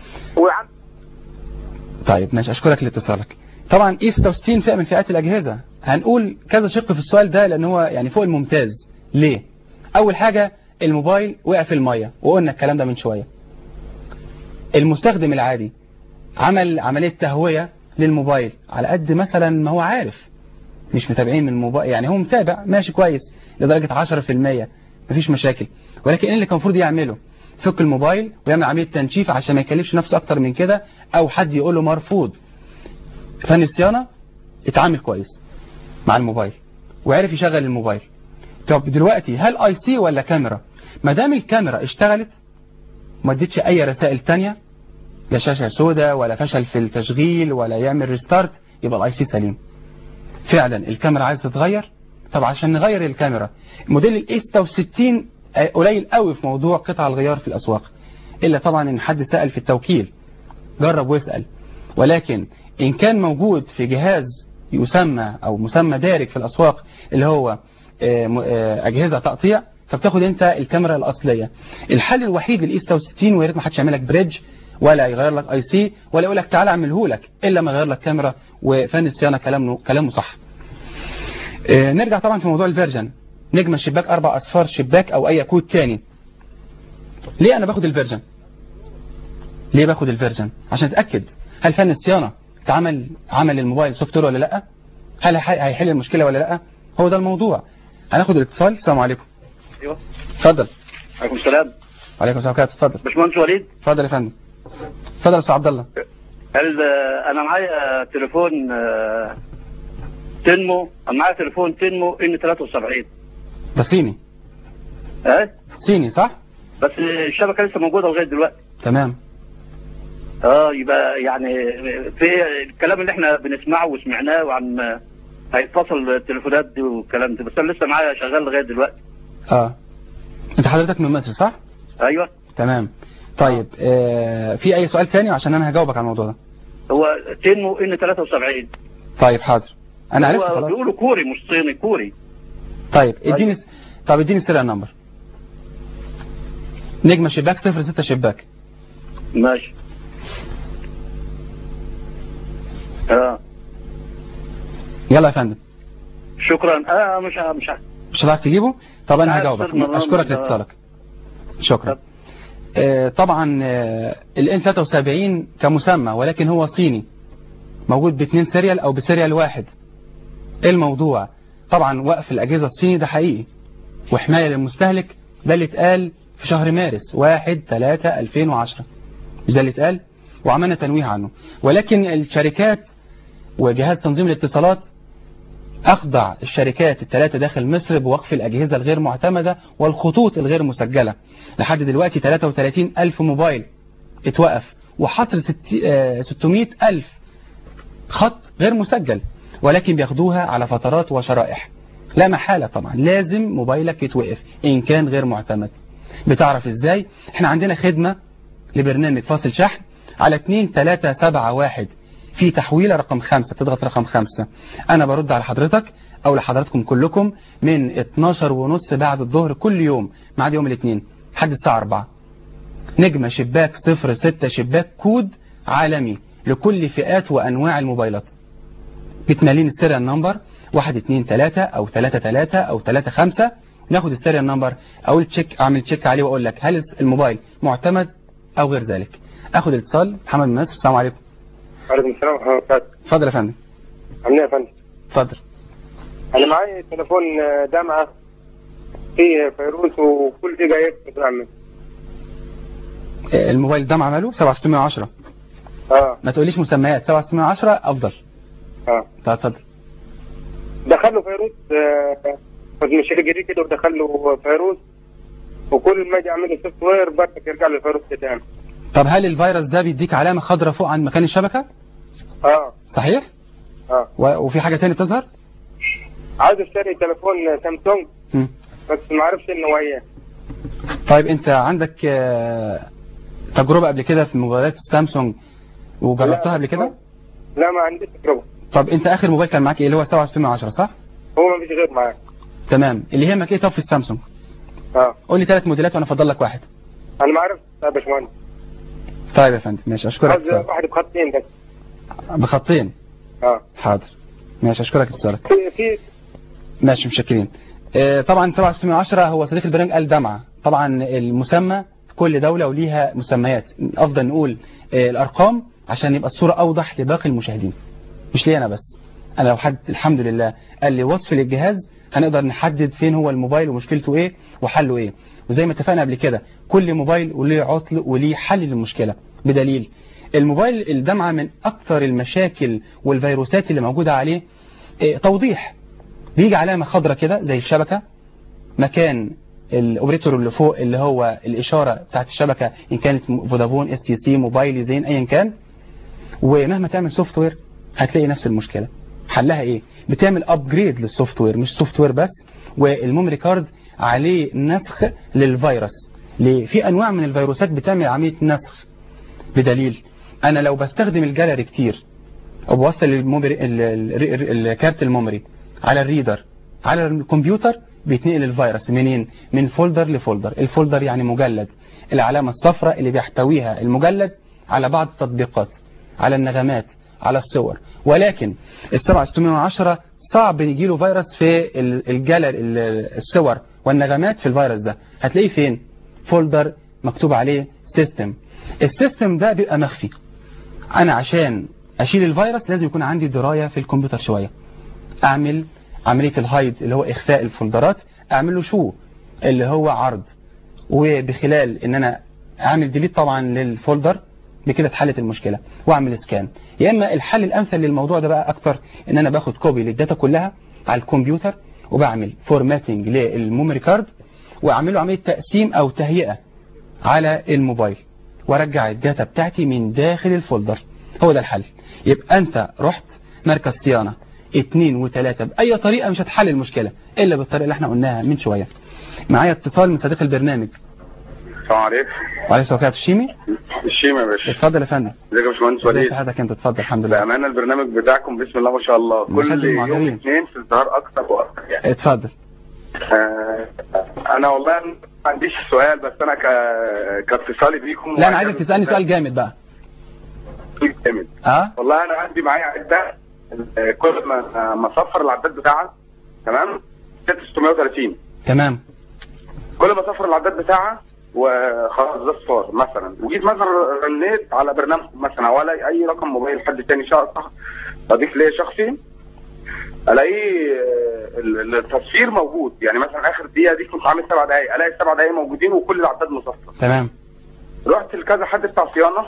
طيب ماشي، اشكرك لاتصالك. طبعا اي 66 فئه من فئات الاجهزه، هنقول كذا شق في السؤال ده لان هو يعني فوق الممتاز. ليه؟ اول حاجه الموبايل وقع في الميه، وقلنا الكلام ده من شويه. المستخدم العادي عمل عمليه تهويه للموبايل على قد مثلا ما هو عارف، مش متابعين من الموبايل، يعني هو متابع ماشي كويس لدرجه 10%، مفيش مشاكل، ولكن ايه اللي كان المفروض يعمله؟ فك الموبايل ويعمل عمليه تنشيف عشان ما يكلفش نفسه اكتر من كده، او حد يقول له مرفوض. فن الصيانه اتعامل كويس مع الموبايل وعرف يشغل الموبايل. طب دلوقتي هل اي سي ولا كاميرا؟ ما دام الكاميرا اشتغلت وما ادتش اي رسائل تانية، لا شاشه سوداء ولا فشل في التشغيل ولا يعمل ريستارت، يبقى الاي سي سليم. فعلا الكاميرا عايزه تتغير. طب عشان نغير الكاميرا، موديل الاي 66 قليل قوي في موضوع قطع الغيار في الاسواق، الا طبعا ان حد سأل في التوكيل، جرب واسأل. ولكن ان كان موجود في جهاز يسمى او مسمى دارج في الاسواق اللي هو اجهزه تقطيع، فبتاخد انت الكاميرا الاصليه. الحل الوحيد للاي 66، ويا ريت ما حدش يعمل لك بريدج ولا يغير لك اي سي ولا يقول لك تعالى اعمله لك الا ما يغير لك كاميرا. وفن الصيانه كلامه صح. نرجع طبعا في موضوع الفيرجن. نجمة شباك 4 أصفار شباك أو أي كود تاني. ليه أنا باخد الفيرجن؟ ليه باخد الفيرجن؟ عشان أتأكد هل فن الصيانة عمل الموبايل سوفت وير ولا لأ؟ هل هيحل المشكلة ولا لأ؟ هو ده الموضوع. هناخد الاتصال. السلام عليكم. ايوه اتفضل. عليكم السلام. وعليكم السلام. اتفضل باشمهندس وليد. اتفضل يا فندم. اتفضل يا استاذ عبد الله. انا معايا تليفون تنمو، معايا تليفون تنمو ان 73. ده صيني. ايه صيني صح؟ بس الشبكه لسه موجوده لغايه دلوقتي. تمام. يبقى يعني في الكلام اللي احنا بنسمعه وسمعناه عن هيتفصل التليفونات دي والكلام ده، بس انا لسه معايا شغال لغايه دلوقتي. انت حضرتك من مصر صح؟ ايوه تمام. طيب في اي سؤال تاني عشان انا هجاوبك على الموضوع ده؟ هو تنمو ان 73. طيب حاضر، انا عرفت خلاص. بيقولوا كوري مش صيني، كوري. طيب اديني السيريال نمبر. نجمة شباك 06 شباك. ماشي. يلا يا فندم. شكرا. مش هتعرف تجيبه؟ طب انا هجاوبك. اشكرك لاتصالك. شكرا. طبعا ال N73 كمسمى، ولكن هو صيني موجود ب2 سيريال او بسيريال واحد. ايه الموضوع؟ طبعا وقف الاجهزه الصيني ده حقيقي، وحمايه للمستهلك ده اللي اتقال في شهر مارس 1/3/2010، مش ده اللي اتقال؟ وعملنا تنويه عنه. ولكن الشركات وجهاز تنظيم الاتصالات أخضع الشركات الثلاثة داخل مصر بوقف الأجهزة الغير معتمدة والخطوط الغير مسجلة. لحد دلوقتي 33,000 موبايل اتوقف، وحصر 600,000 خط غير مسجل، ولكن بياخدوها على فترات وشرائح. لا محالة طبعا لازم موبايلك يتوقف إن كان غير معتمد. بتعرف إزاي؟ احنا عندنا خدمة لبرنامج فاصل شحن على 2371 في تحويلة رقم 5، تضغط رقم 5. أنا برد على حضرتك أو لحضراتكم كلكم من 12:30 بعد الظهر كل يوم ما عدا يوم الاثنين لحد الساعة 4. نجمة شباك 06 شباك كود عالمي لكل فئات وأنواع الموبايلات. بتمالين السيريال نمبر 123 أو 33 أو 35، ناخد السيريال نمبر أعمل تشيك عليه وأقول لك هل الموبايل معتمد أو غير ذلك. أخد الاتصال. محمد من مصر. السلام عليكم. وعليكم السلام ورحمة الله وبركاته. اتفضل يا فندم. عامل ايه يا فندم؟ اتفضل. أنا معايا تليفون دمعة فيه فيروس وكل شيء جاي بتعمل. الموبايل دمعة ماله 7610. ما تقوليش مسميات، 7610 أفضل. طب اتفضل. دخل له فيروس، كنت مشتري جديد كده ودخل له فيروس، وكل ما اجي اعمل له سوفت وير برضك يرجع له الفيروس تاني. طب هل الفيروس ده بيديك علامة خضراء فوق عند مكان الشبكة؟ صحيح؟ وفي حاجة تاني تظهر؟ عايز اشتري تليفون سامسونج بس ما عرفش انه ايه. طيب انت عندك تجربة قبل كده في موبايلات السامسونج وجربتها قبل كده؟ لا ما عنديش تجربة. طب انت اخر موبايل كان معاك ايه اللي هو 7610 صح؟ هو ما فيش غير معاك. تمام. اللي يهمك ايه طب في السامسونج؟ قول لي 3 موديلات وانا افضل لك واحد. انا ما عرفت يا باشمهندس. طيب يا فندم ماشي اشكرك. عايز واحد بخطين بس. بخطين؟ حاضر ماشي اشكرك اتصالك. في ماشي مشكرين. طبعا 7610 هو صديق البرنامج قال دمعة. طبعا المسمى في كل دولة وليها مسميات، افضل نقول الارقام عشان يبقى الصورة اوضح لباقي المشاهدين، مش لي انا بس. انا لو حد الحمد لله قال لي وصف للجهاز هنقدر نحدد فين هو الموبايل ومشكلته ايه وحله ايه. وزي ما اتفقنا قبل كده كل موبايل وليه عطل وليه حل للمشكلة. بدليل الموبايل الدمعة من اكثر المشاكل والفيروسات اللي موجودة عليه توضيح. بيجي علامة خضرة كده زي الشبكة مكان الاوبريتور اللي فوق اللي هو الاشارة بتاعت الشبكة ان كانت فودافون STC موبايل زين ايا كان. ومهما تعمل سوفت وير هتلاقي نفس المشكلة. حلها ايه؟ بتعمل ابجريد للسوفت وير، مش سوفت وير بس، والميموري كارد عليه نسخ للفيروس. ليه؟ في انواع من الفيروسات بتعمل عملية نسخ. بدليل انا لو بستخدم الجاليري كتير او بوصل الكارت الميموري على الريدر على الكمبيوتر بيتنقل الفيروس منين؟ من فولدر لفولدر. الفولدر يعني مجلد، العلامة الصفراء اللي بيحتويها المجلد على بعض التطبيقات، على النغمات، على الصور. ولكن ال7610 صعب يجيله فيروس في الجاليري الصور والنغمات. في الفيروس ده هتلاقيه فين؟ فولدر مكتوب عليه سيستم. السيستم ده بيبقى مخفي. انا عشان اشيل الفيروس لازم يكون عندي دراية في الكمبيوتر شوية، اعمل عملية الهايد اللي هو اخفاء الفولدرات، اعمل له شو اللي هو عرض، وبخلال ان انا اعمل ديليت طبعا للفولدر بكده اتحلت المشكلة، واعمل سكان. يا اما الحل الامثل للموضوع ده بقى اكتر ان انا باخد كوبي للداتا كلها على الكمبيوتر وبعمل فورماتنج للميموري كارد واعمل له عملية تقسيم او تهيئة على الموبايل وارجع الداتا بتاعتي من داخل الفولدر. هو ده الحل. يبقى انت رحت مركز صيانة 2 و3 بأي طريقة مش هتحل المشكلة إلا بالطريقة اللي احنا قلناها من شوية. معايا اتصال من صديق البرنامج. السلام عليكم. وعليكم السلام. الشيمي يا باشا. اتفضل يا فندم. ازيك يا باشمهندس وليد؟ ازي حضرتك انت؟ اتفضل. الحمد لله. بأمانة البرنامج بتاعكم بسم الله ما شاء الله كل يوم اثنين في ازدهار اكتر واكتر يعني. اتفضل. انا والله ما عنديش سؤال، بس انا كاتصالي بيكم. لا انا عايزك تسألني سؤال جامد بقى. جامد. والله انا عندي معايا عدة، كل ما اصفر العداد بتاعها تمام 630 تمام. كل ما اصفر العداد بتاعها وخلاص ده صفار مثلا، وجيت مثلا رنيت على برنامج مثلا ولا اي رقم موبايل حد تاني صح اضيف ليه شخصي، الاقيه التصوير موجود، يعني مثلا اخر دقيقه دي كنت عامل 7 دقائق الاقي 7 دقائق موجودين وكل العداد مصفر. تمام. رحت لكذا حد بتاع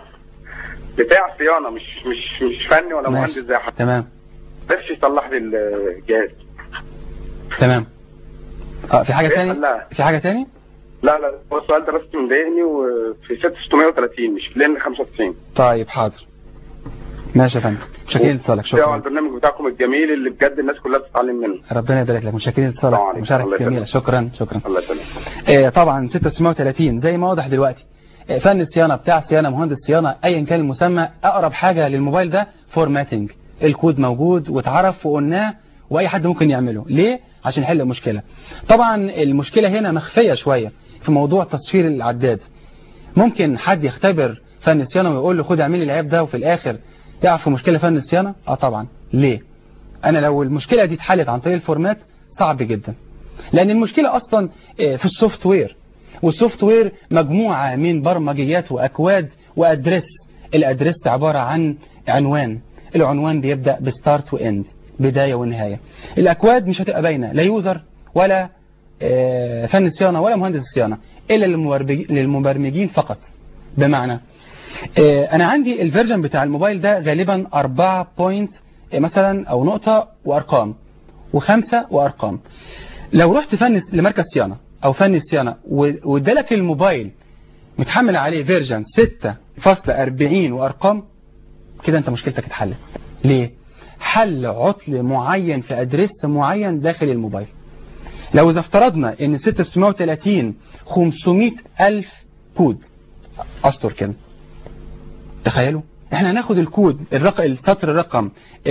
صيانه مش فني ولا مهندس زي حد. تمام. بس يصلح لي الجهاز. تمام. في حاجه ثانيه؟ في حاجه ثانيه؟ لا هو السؤال ده بس مضايقني، وفي 630 مش لان 95. طيب حاضر. ماشي يا فندم. متشكرين لاتصالك. شكرا. البرنامج بتاعكم الجميل اللي بجد الناس كلها بتتعلم منه. ربنا يبارك لك. متشكرين لاتصالك. مشاركه جميله. شكرا. الله يسلمك. طبعا 630 زي ما واضح دلوقتي فن الصيانه بتاع صيانه مهندس صيانه ايا كان المسمى، اقرب حاجه للموبايل ده فورماتنج. الكود موجود واتعرف وقلناه واي حد ممكن يعمله. ليه؟ عشان يحل المشكله. طبعا المشكله هنا مخفيه شويه في موضوع تصفير العداد. ممكن حد يختبر فن الصيانه ويقول له خد اعمل لي العيب ده، وفي الاخر يعرف مشكله فن الصيانه؟ طبعا. ليه؟ انا لو المشكله دي اتحلت عن طريق الفورمات صعب جدا، لان المشكله اصلا في السوفت وير، والسوفت وير مجموعه من برمجيات واكواد وادرس. الادرس عباره عن عنوان، العنوان بيبدا بستارت واند، بدايه ونهايه. الاكواد مش هتبقى باينه لا يوزر ولا فن الصيانه ولا مهندس الصيانه، الا للمبرمجين فقط. بمعنى انا عندي الفيرجن بتاع الموبايل ده غالبا 4 بوينت مثلا او نقطه وارقام و5 وارقام. لو رحت لمركز صيانه او فني الصيانه وادالك الموبايل متحمل عليه فيرجن 6.40 وارقام، كده انت مشكلتك اتحلت. ليه؟ حل عطل معين في ادرس معين داخل الموبايل. لو اذا افترضنا ان 630 500,000 كود اسطر كده، تخيلوا احنا هناخد الكود السطر الرقم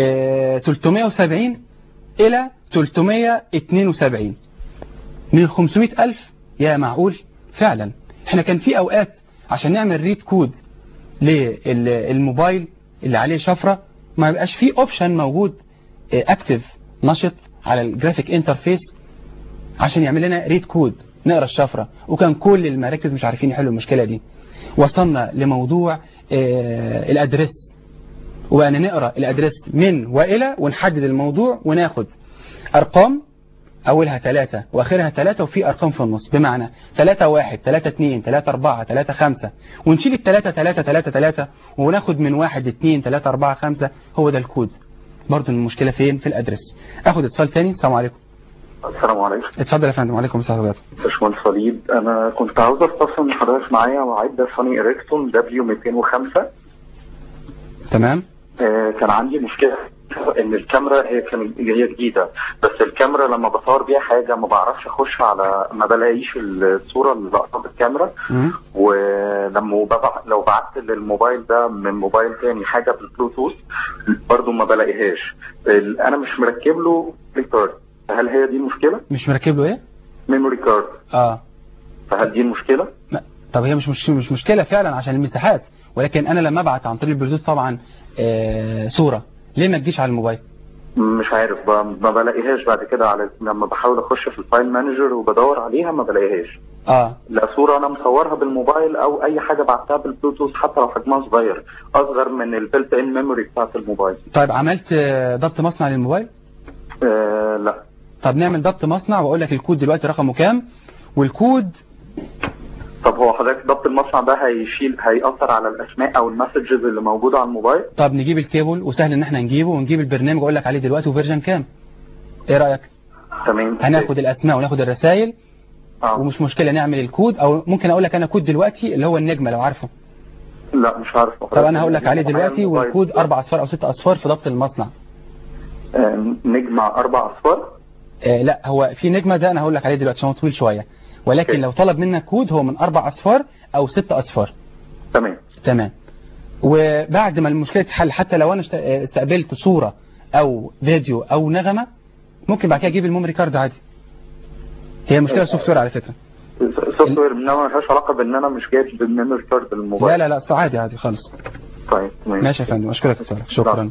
370 الى 372 من 500,000. يا معقول؟ فعلا احنا كان في اوقات عشان نعمل ريد كود للموبايل اللي عليه شفرة ما يبقاش فيه اوبشن موجود اكتف نشط على الجرافيك انترفيس عشان يعمل لنا ريد كود نقرا الشفرة، وكان كل المراكز مش عارفين يحلوا المشكلة دي. وصلنا لموضوع الادرس، وبقى نقرا الادرس من والى ونحدد الموضوع وناخد ارقام اولها 3 واخرها 3 وفي ارقام في النص، بمعنى 3 1 3 2 3 4 3 5، ونشيل ال 3 3 3 3 وناخد من 1 2 3 4 5. هو ده الكود. برضه المشكله فين؟ في الادرس. اخد اتصال تاني. السلام عليكم. السلام عليكم. اتفضل يا فندم. وعليكم السلام ورحمه الله. باشمهندس وليد، انا كنت عاوز استفسر من حضرتك معايا عده سوني اريكسون W205. تمام. كان عندي مشكله ان الكاميرا هي جديده، بس الكاميرا لما بصور بيها حاجه ما بعرفش اخش على، ما بلاقيش الصوره اللي لقطها بالكاميرا. ولما لو بعت للموبايل ده من موبايل تاني حاجه بالبلوتوث برضو ما بلاقيهاش. انا مش مركب له ريكارد، هل هي دي المشكله؟ مش مركب له ايه؟ ميموري كارد. فهل دي المشكله؟ طب هي مش مشكله فعلا عشان المساحات، ولكن انا لما ابعت عن طريق البلوتوث طبعا صوره، ليه ما تجيش على الموبايل؟ مش عارف، ما بلاقيهاش بعد كده لما بحاول اخش في الفايل مانجر وبدور عليها ما بلاقيهاش. لا صوره انا مصورها بالموبايل او اي حاجه بعتها بالبلوتوث حتى لو حجمها صغير اصغر من البيلت ان ميموري بتاعت الموبايل. طيب عملت ضبط مصنع للموبايل؟ لا. طب نعمل ضبط مصنع واقول لك الكود دلوقتي رقمه كام والكود. طب هو حضرتك ضبط المصنع ده هيأثر على الاسماء او المسجز اللي موجوده على الموبايل؟ طب نجيب الكيبل وسهل ان احنا نجيبه، ونجيب البرنامج اقول لك عليه دلوقتي وفيرجن كام. ايه رايك؟ تمام. هناخد الاسماء وناخد الرسائل ومش مشكله نعمل الكود، او ممكن اقول لك انا كود دلوقتي اللي هو النجمه لو عارفه. لا مش عارفه. طب انا هقول لك عليه دلوقتي، والكود 4 اصفار او 6 اصفار في ضبط المصنع. نجمة 4 أصفار؟ لا، هو في نجمة ده انا هقول لك عليه دلوقتي عشان هو طويل شوية، ولكن لو طلب منك كود هو من 4 أصفار او 6 أصفار. تمام. وبعد ما المشكلة تتحل، حتى لو انا استقبلت صورة او فيديو او نغمة، ممكن بعد كده اجيب الميموري كارد عادي. هي مشكلة سوفت وير على فكرة. سوفت وير، انما ملهاش علاقة بان انا مش جايب بالميموري كارد الموبايل. لا عادي خالص. طيب ماشي يا فندم، اشكرك اتصالك، شكرا.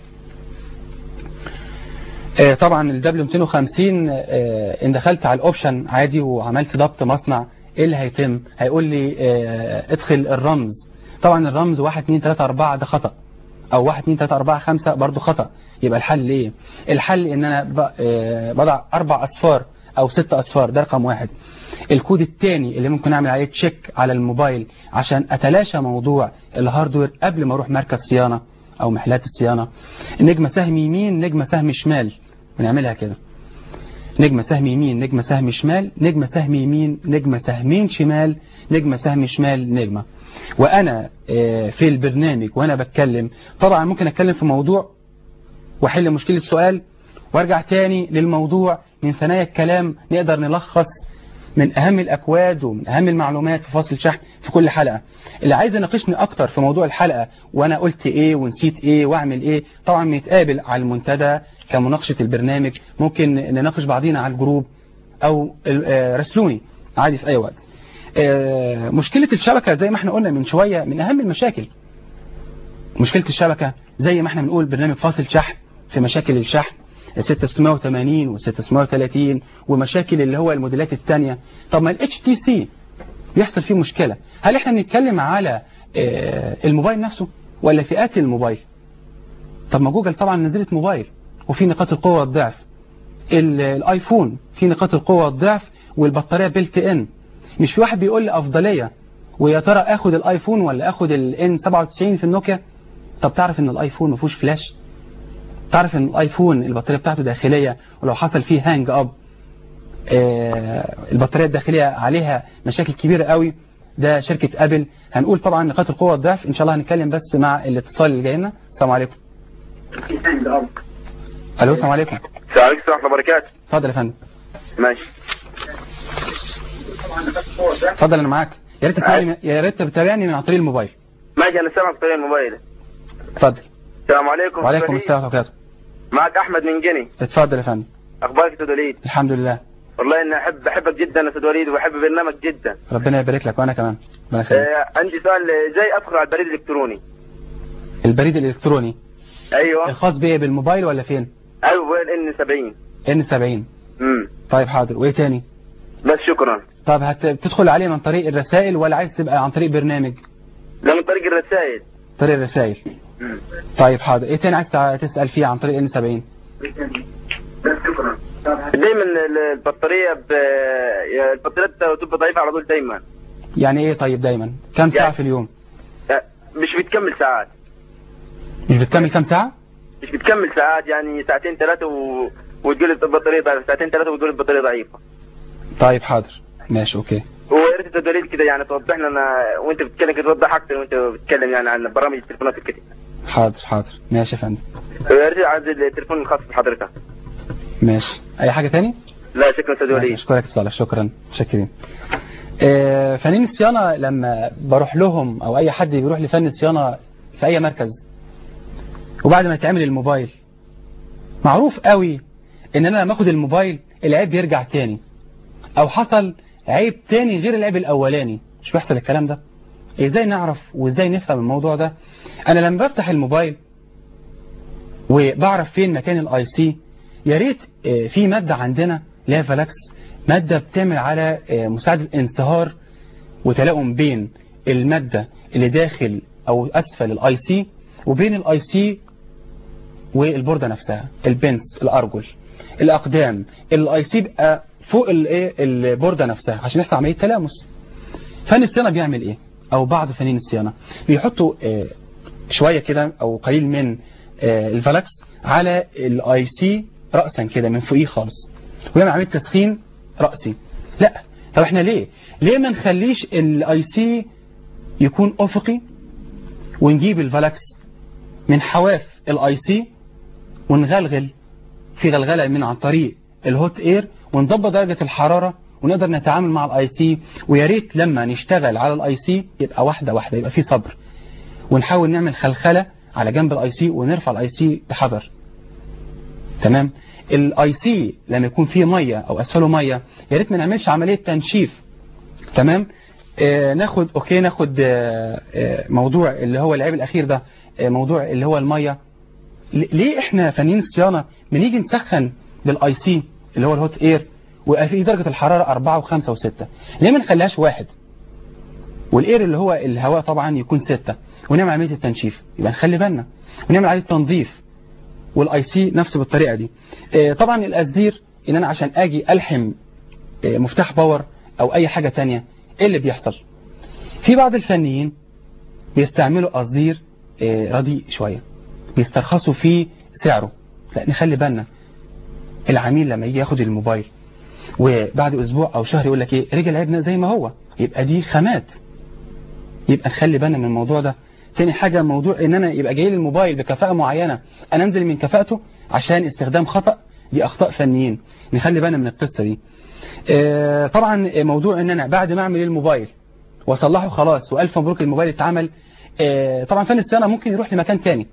طبعا ال W250 ان دخلت على الاوبشن عادي وعملت ضبط مصنع، ايه اللي هيتم؟ هيقول لي ادخل الرمز. طبعا الرمز 1 2 3 4 ده خطأ، او 1 2 3 4 5 برضو خطأ. يبقى الحل ايه؟ الحل ان انا بضع 4 أصفار او 6 أصفار، ده رقم 1. الكود الثاني اللي ممكن اعمل عليه تشيك على الموبايل عشان اتلاشى موضوع الهاردوير قبل ما اروح مركز صيانة او محلات الصيانة، نجمة سهم يمين نجمة سهم شمال، بنعملها كده: نجمة سهم يمين نجمة سهم شمال، نجمة سهم يمين نجمة سهمين شمال، نجمة سهم شمال نجمة. وانا في البرنامج وانا بتكلم طبعا ممكن اتكلم في موضوع واحل مشكلة سؤال وارجع تاني للموضوع من ثنايا الكلام، نقدر نلخص من اهم الاكواد ومن اهم المعلومات في فصل شحن في كل حلقة. اللي عايز يناقشني اكتر في موضوع الحلقة وانا قلت ايه ونسيت ايه واعمل ايه، طبعا بنتقابل على المنتدى كمناقشة البرنامج، ممكن نناقش بعضينا على الجروب او راسلوني عادي في اي وقت. مشكلة الشبكة زي ما احنا قلنا من شوية من اهم المشاكل. مشكلة الشبكة زي ما احنا بنقول برنامج فاصل شحن في مشاكل الشحن 680 و630 ومشاكل اللي هو الموديلات الثانية. طب ما ال HTC بيحصل فيه مشكلة، هل احنا بنتكلم على الموبايل نفسه ولا فئات الموبايل؟ طب ما جوجل طبعا نزلت موبايل وفي نقاط القوة والضعف، الايفون في نقاط القوة والضعف والبطارية بيلت ان. مش في واحد بيقول لي افضلية ويا ترى اخد الايفون ولا اخد ال N97 في النوكيا؟ طب تعرف ان الايفون ما فيهوش فلاش؟ تعرف ان الايفون البطارية بتاعته داخلية ولو حصل فيه هانج اب البطارية الداخلية عليها مشاكل كبيرة قوي. ده شركة ابل. هنقول طبعا نقاط القوة والضعف ان شاء الله، هنتكلم بس مع الاتصال اللي جاي لنا. السلام عليكم. الو السلام عليكم. السلام عليكم ورحمة الله وبركاته. اتفضل يا فندم. ماشي. اتفضل انا معاك. يا ريت تتابعني من عن طريق الموبايل. ماشي انا سامعك بطريقة الموبايل. اتفضل. السلام عليكم. وعليكم السلام ورحمة الله. معك احمد من جني. اتفضل يا فندم. اخبارك يا استاذ وليد؟ الحمد لله. والله اني بحبك جدا يا استاذ وليد وبحب برنامج جدا. ربنا يبارك لك وانا كمان. عندي سؤال، ازاي ادخل على البريد الالكتروني؟ البريد الالكتروني؟ ايوه. الخاص بايه، بالموبايل ولا فين؟ ايوه موبايل N70. طيب حاضر، وايه تاني؟ بس شكرا. طب بتدخل عليه من طريق الرسائل ولا عايز تبقى عن طريق برنامج؟ لا من طريق الرسائل. طريق الرسائل. طيب حاضر، ايه تاني عايز تسأل فيه عن طريق N70؟ شكرا. دايما البطارية تبقى ضعيفة على طول دايما. يعني ايه طيب دايما؟ كم ساعة في اليوم؟ مش بتكمل ساعات. مش بتكمل كم ساعة؟ مش بتكمل ساعات، يعني ساعتين ثلاثة وتقول البطارية ضعيفة، ساعتين ثلاثة وتقول البطارية ضعيفة. طيب حاضر ماشي اوكي. ويا ريت الدليل كده يعني توضح لنا وانت بتتكلم كده، توضح اكتر وانت بتتكلم يعني عن برامج التليفونات كده. حاضر ماشي يا فندم. ويا ريت عايز التليفون الخاص بحضرتك. ماشي. اي حاجة تاني؟ لا شكرا استاذ وليد. اشكرك صالح، شكرا متشكرين. فنيين الصيانة لما بروح لهم او اي حد بيروح لفن الصيانة في اي مركز وبعد ما يتعمل الموبايل، معروف قوي ان انا لما اخد الموبايل العيب بيرجع تاني او حصل عيب تاني غير العيب الاولاني. مش بيحصل الكلام ده؟ ازاي نعرف وازاي نفهم الموضوع ده؟ انا لما بفتح الموبايل وبعرف فين مكان الاي سي، يا ريت في مادة عندنا اللي هي فلاكس، مادة بتعمل على مساعدة انصهار وتلاؤم بين المادة اللي داخل او اسفل الاي سي وبين الاي سي والبوردة نفسها، البنس، الارجل، الاقدام. الاي سي بقى فوق البوردة نفسها عشان يحصل عملية تلامس. فن الصيانة بيعمل ايه؟ او بعض فنيين الصيانة بيحطوا شوية كده او قليل من الفلاكس على الاي سي رأسا كده من فوقيه خالص، ويعمل عملية تسخين رأسي. لا، طب احنا ليه ما نخليش الاي سي يكون افقي ونجيب الفلاكس من حواف الاي سي ونغلغل في غلغله من عن طريق الهوت اير ونظبط درجه الحراره ونقدر نتعامل مع الاي سي. ويا ريت لما نشتغل على الاي سي يبقى واحده واحده، يبقى في صبر، ونحاول نعمل خلخله على جنب الاي سي ونرفع الاي سي بحذر. تمام. الاي سي لما يكون فيه ميه او اسفله ميه يا ريت ما نعملش عمليه تنشيف. تمام. ناخد موضوع اللي هو العيب الاخير ده، موضوع اللي هو الميه. ليه احنا فنيين الصيانه بنيجي نسخن بالاي سي اللي هو الهوت اير ويبقى فيه درجه الحراره 4 و5 و6؟ ليه ما نخليهاش 1 والاير اللي هو الهواء طبعا يكون 6 ونعمل عمليه التنشيف؟ يبقى نخلي بالنا ونعمل عمليه تنظيف. والاي سي نفس بالطريقه دي. طبعا الاسدير ان انا عشان اجي الحم مفتاح باور او اي حاجه تانية، ايه اللي بيحصل؟ في بعض الفنيين بيستعملوا قصدير رديء شويه، بيسترخصوا في سعره. لا، نخلي بالنا. العميل لما يجي ياخد الموبايل وبعد اسبوع او شهر يقول لك ايه، رجع عيبنا زي ما هو، يبقى دي خامات. يبقى نخلي بالنا من الموضوع ده. تاني حاجه موضوع ان انا يبقى جاي لي الموبايل بكفاءه معينه انا انزل من كفاءته عشان استخدام خطا، دي اخطاء فنيين. نخلي بالنا من القصه دي. طبعا موضوع ان انا بعد ما اعمل الموبايل واصلحه خلاص والف مبروك الموبايل اتعمل، طبعا فني الصيانه ممكن يروح لمكان تاني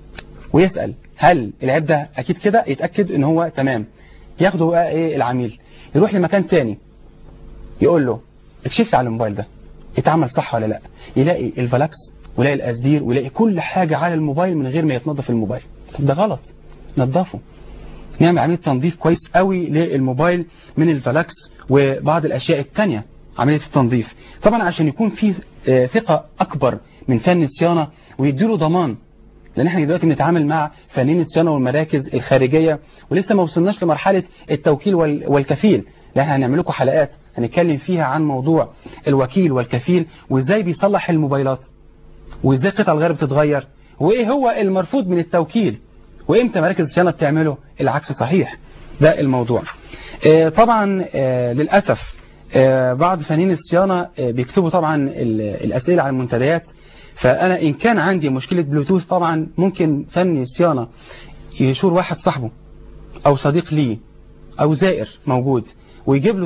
ويسال هل العيب ده اكيد كده، يتاكد ان هو تمام، ياخده بقى ايه العميل يروح لمكان تاني يقول له اكشف لي على الموبايل ده اتعمل صح ولا لا، يلاقي الفلاكس ويلاقي الاسدير ويلاقي كل حاجه على الموبايل من غير ما يتنظف الموبايل. طب ده غلط، نظفه. نعمل عمليه تنظيف كويس قوي للموبايل من الفلاكس وبعض الاشياء الثانيه، عمليه التنظيف طبعا عشان يكون في ثقه اكبر من فن الصيانه ويديله ضمان. لان احنا دلوقتي بنتعامل مع فنيين الصيانه والمراكز الخارجيه ولسه ما وصلناش لمرحله التوكيل والكفيل. لا، احنا هنعمل لكم حلقات هنتكلم فيها عن موضوع الوكيل والكفيل وازاي بيصلح الموبايلات وازاي قطع الغيار بتتغير وايه هو المرفوض من التوكيل وامتى مراكز الصيانه بتعمله العكس صحيح. ده الموضوع. طبعا للاسف بعض فنيين الصيانه بيكتبوا طبعا الاسئله على المنتديات. فانا ان كان عندي مشكله بلوتوث طبعا ممكن فني الصيانه يشور واحد صاحبه او صديق ليه او زائر موجود ويجيب له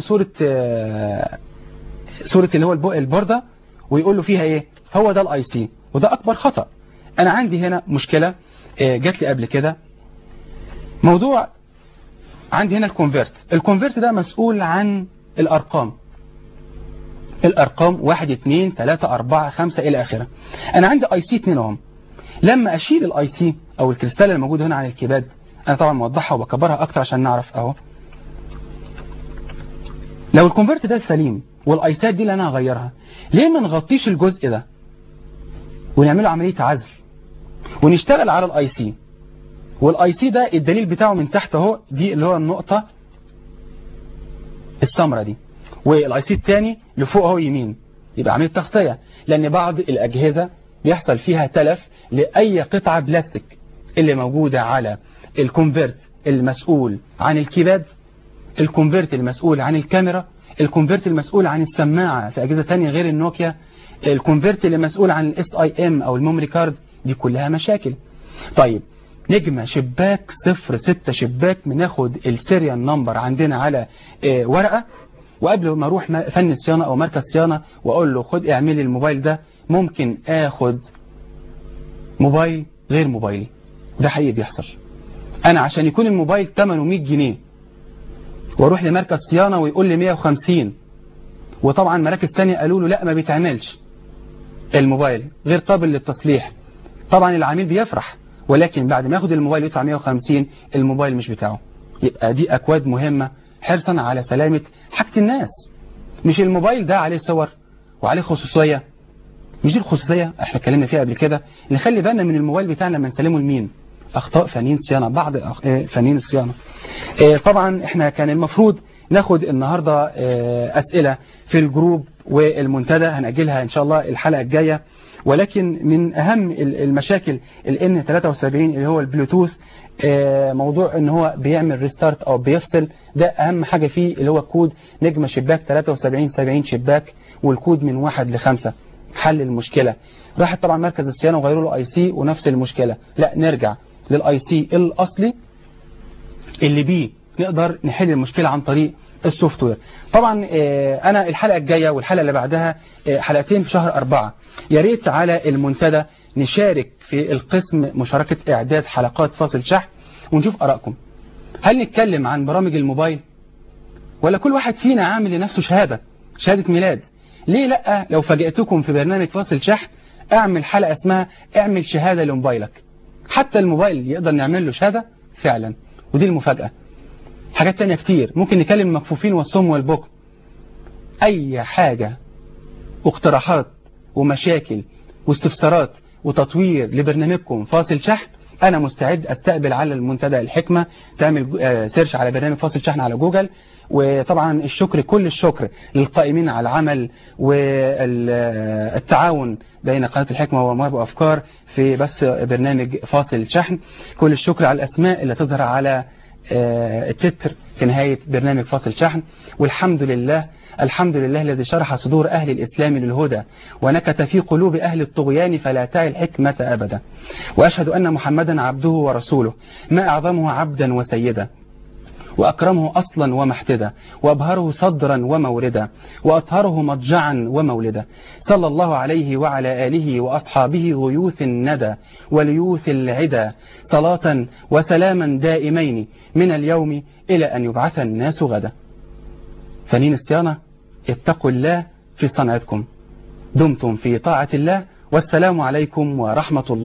صوره اللي هو البورده ويقول له فيها ايه، هو ده الاي سي. وده اكبر خطا. انا عندي هنا مشكله جات لي قبل كده، موضوع عندي هنا الكونفرت ده مسؤول عن الارقام 1 2 3 4 5 الى اخره. انا عندي اي سي 2 اهم. لما اشيل الاي سي او الكريستال اللي موجود هنا عن الكيباد، انا طبعا موضحها وبكبرها اكتر عشان نعرف اهو. لو الكونفرت ده سليم والايسات دي اللي انا هغيرها، ليه ما نغطيش الجزء ده ونعمله عمليه عزل ونشتغل على الاي سي؟ والاي سي ده الدليل بتاعه من تحت اهو، دي اللي هو النقطه السمراء دي، والاي سي الثاني لفوق اهو يمين. يبقى عمليه تغطيه، لان بعض الاجهزه بيحصل فيها تلف لاي قطعه بلاستيك اللي موجوده على الكونفرت المسؤول عن الكيباد، الكونفرت المسؤول عن الكاميرا، الكونفرت المسؤول عن السماعه في اجهزه ثانيه غير النوكيا، الكونفرت اللي مسؤول عن الاس اي ام او الميموري كارد. دي كلها مشاكل. طيب نجمة شباك 06 شباك، بناخد السيريال نمبر عندنا على ورقة، وقبل ما اروح فن الصيانة او مركز صيانة واقول له خد اعمل لي الموبايل ده، ممكن اخد موبايل غير موبايلي. ده حقيقي بيحصل. انا عشان يكون الموبايل ثمنه 100 جنيه واروح لمركز صيانة ويقول لي 150، وطبعا مراكز ثانيه قالوا له لا ما بيتعملش، الموبايل غير قابل للتصليح. طبعا العميل بيفرح، ولكن بعد ما ياخد الموبايل يدفع 150 الموبايل مش بتاعه. يبقى دي اكواد مهمة حرصا على سلامة حاجة الناس. مش الموبايل ده عليه صور وعليه خصوصية، مش دي الخصوصية احنا اتكلمنا فيها قبل كده. نخلي بالنا من الموبايل بتاعنا لما نسلمه لمين. اخطاء فنيين الصيانة، بعض فنيين الصيانة. طبعا احنا كان المفروض ناخد النهاردة اسئلة في الجروب والمنتدى، هنأجلها ان شاء الله الحلقة الجاية. ولكن من اهم المشاكل ال N73 اللي هو البلوتوث، موضوع ان هو بيعمل ريستارت او بيفصل. ده اهم حاجة فيه اللي هو كود نجمة شباك 7370 شباك، والكود من 1 ل5. حل المشكلة. راحت طبعا مركز الصيانة وغيروا له اي سي ونفس المشكلة. لا، نرجع للاي سي الاصلي اللي بيه نقدر نحل المشكلة عن طريق السوفت وير. طبعا أنا الحلقة الجاية والحلقة اللي بعدها حلقتين في شهر 4. يا ريت على المنتدى نشارك في القسم مشاركة إعداد حلقات فاصل شحن ونشوف آرائكم. هل نتكلم عن برامج الموبايل ولا كل واحد فينا عامل لنفسه شهادة ميلاد؟ ليه لأ لو فاجئتكم في برنامج فاصل شحن اعمل حلقة اسمها اعمل شهادة لموبايلك. حتى الموبايل يقدر نعمل له شهادة فعلا، ودي المفاجأة. حاجات تانية كتير ممكن نكلم المكفوفين والصم والبكم. اي حاجة واقتراحات ومشاكل واستفسارات وتطوير لبرنامجكم فاصل شحن انا مستعد استقبل على المنتدى الحكمة. تعمل سيرش على برنامج فاصل شحن على جوجل. وطبعا الشكر كل الشكر للقائمين على العمل والتعاون بين قناة الحكمة ومواهب وأفكار في بث برنامج فاصل شحن. كل الشكر على الأسماء اللي تظهر على التتر في نهاية برنامج فاصل شحن. والحمد لله الحمد لله الذي شرح صدور أهل الإسلام للهدى ونكت في قلوب أهل الطغيان فلا تعي الحكمة أبدا. وأشهد أن محمدا عبده ورسوله ما أعظمه عبدا وسيدا وأكرمه أصلا ومحتدا وأبهره صدرا وموردا وأطهره مضجعا ومولدا. صلى الله عليه وعلى آله وأصحابه غيوث الندى وليوث العدا صلاة وسلاما دائمين من اليوم إلى أن يبعث الناس غدا. فنين الصيانة اتقوا الله في صنعتكم. دمتم في طاعة الله والسلام عليكم ورحمة الله.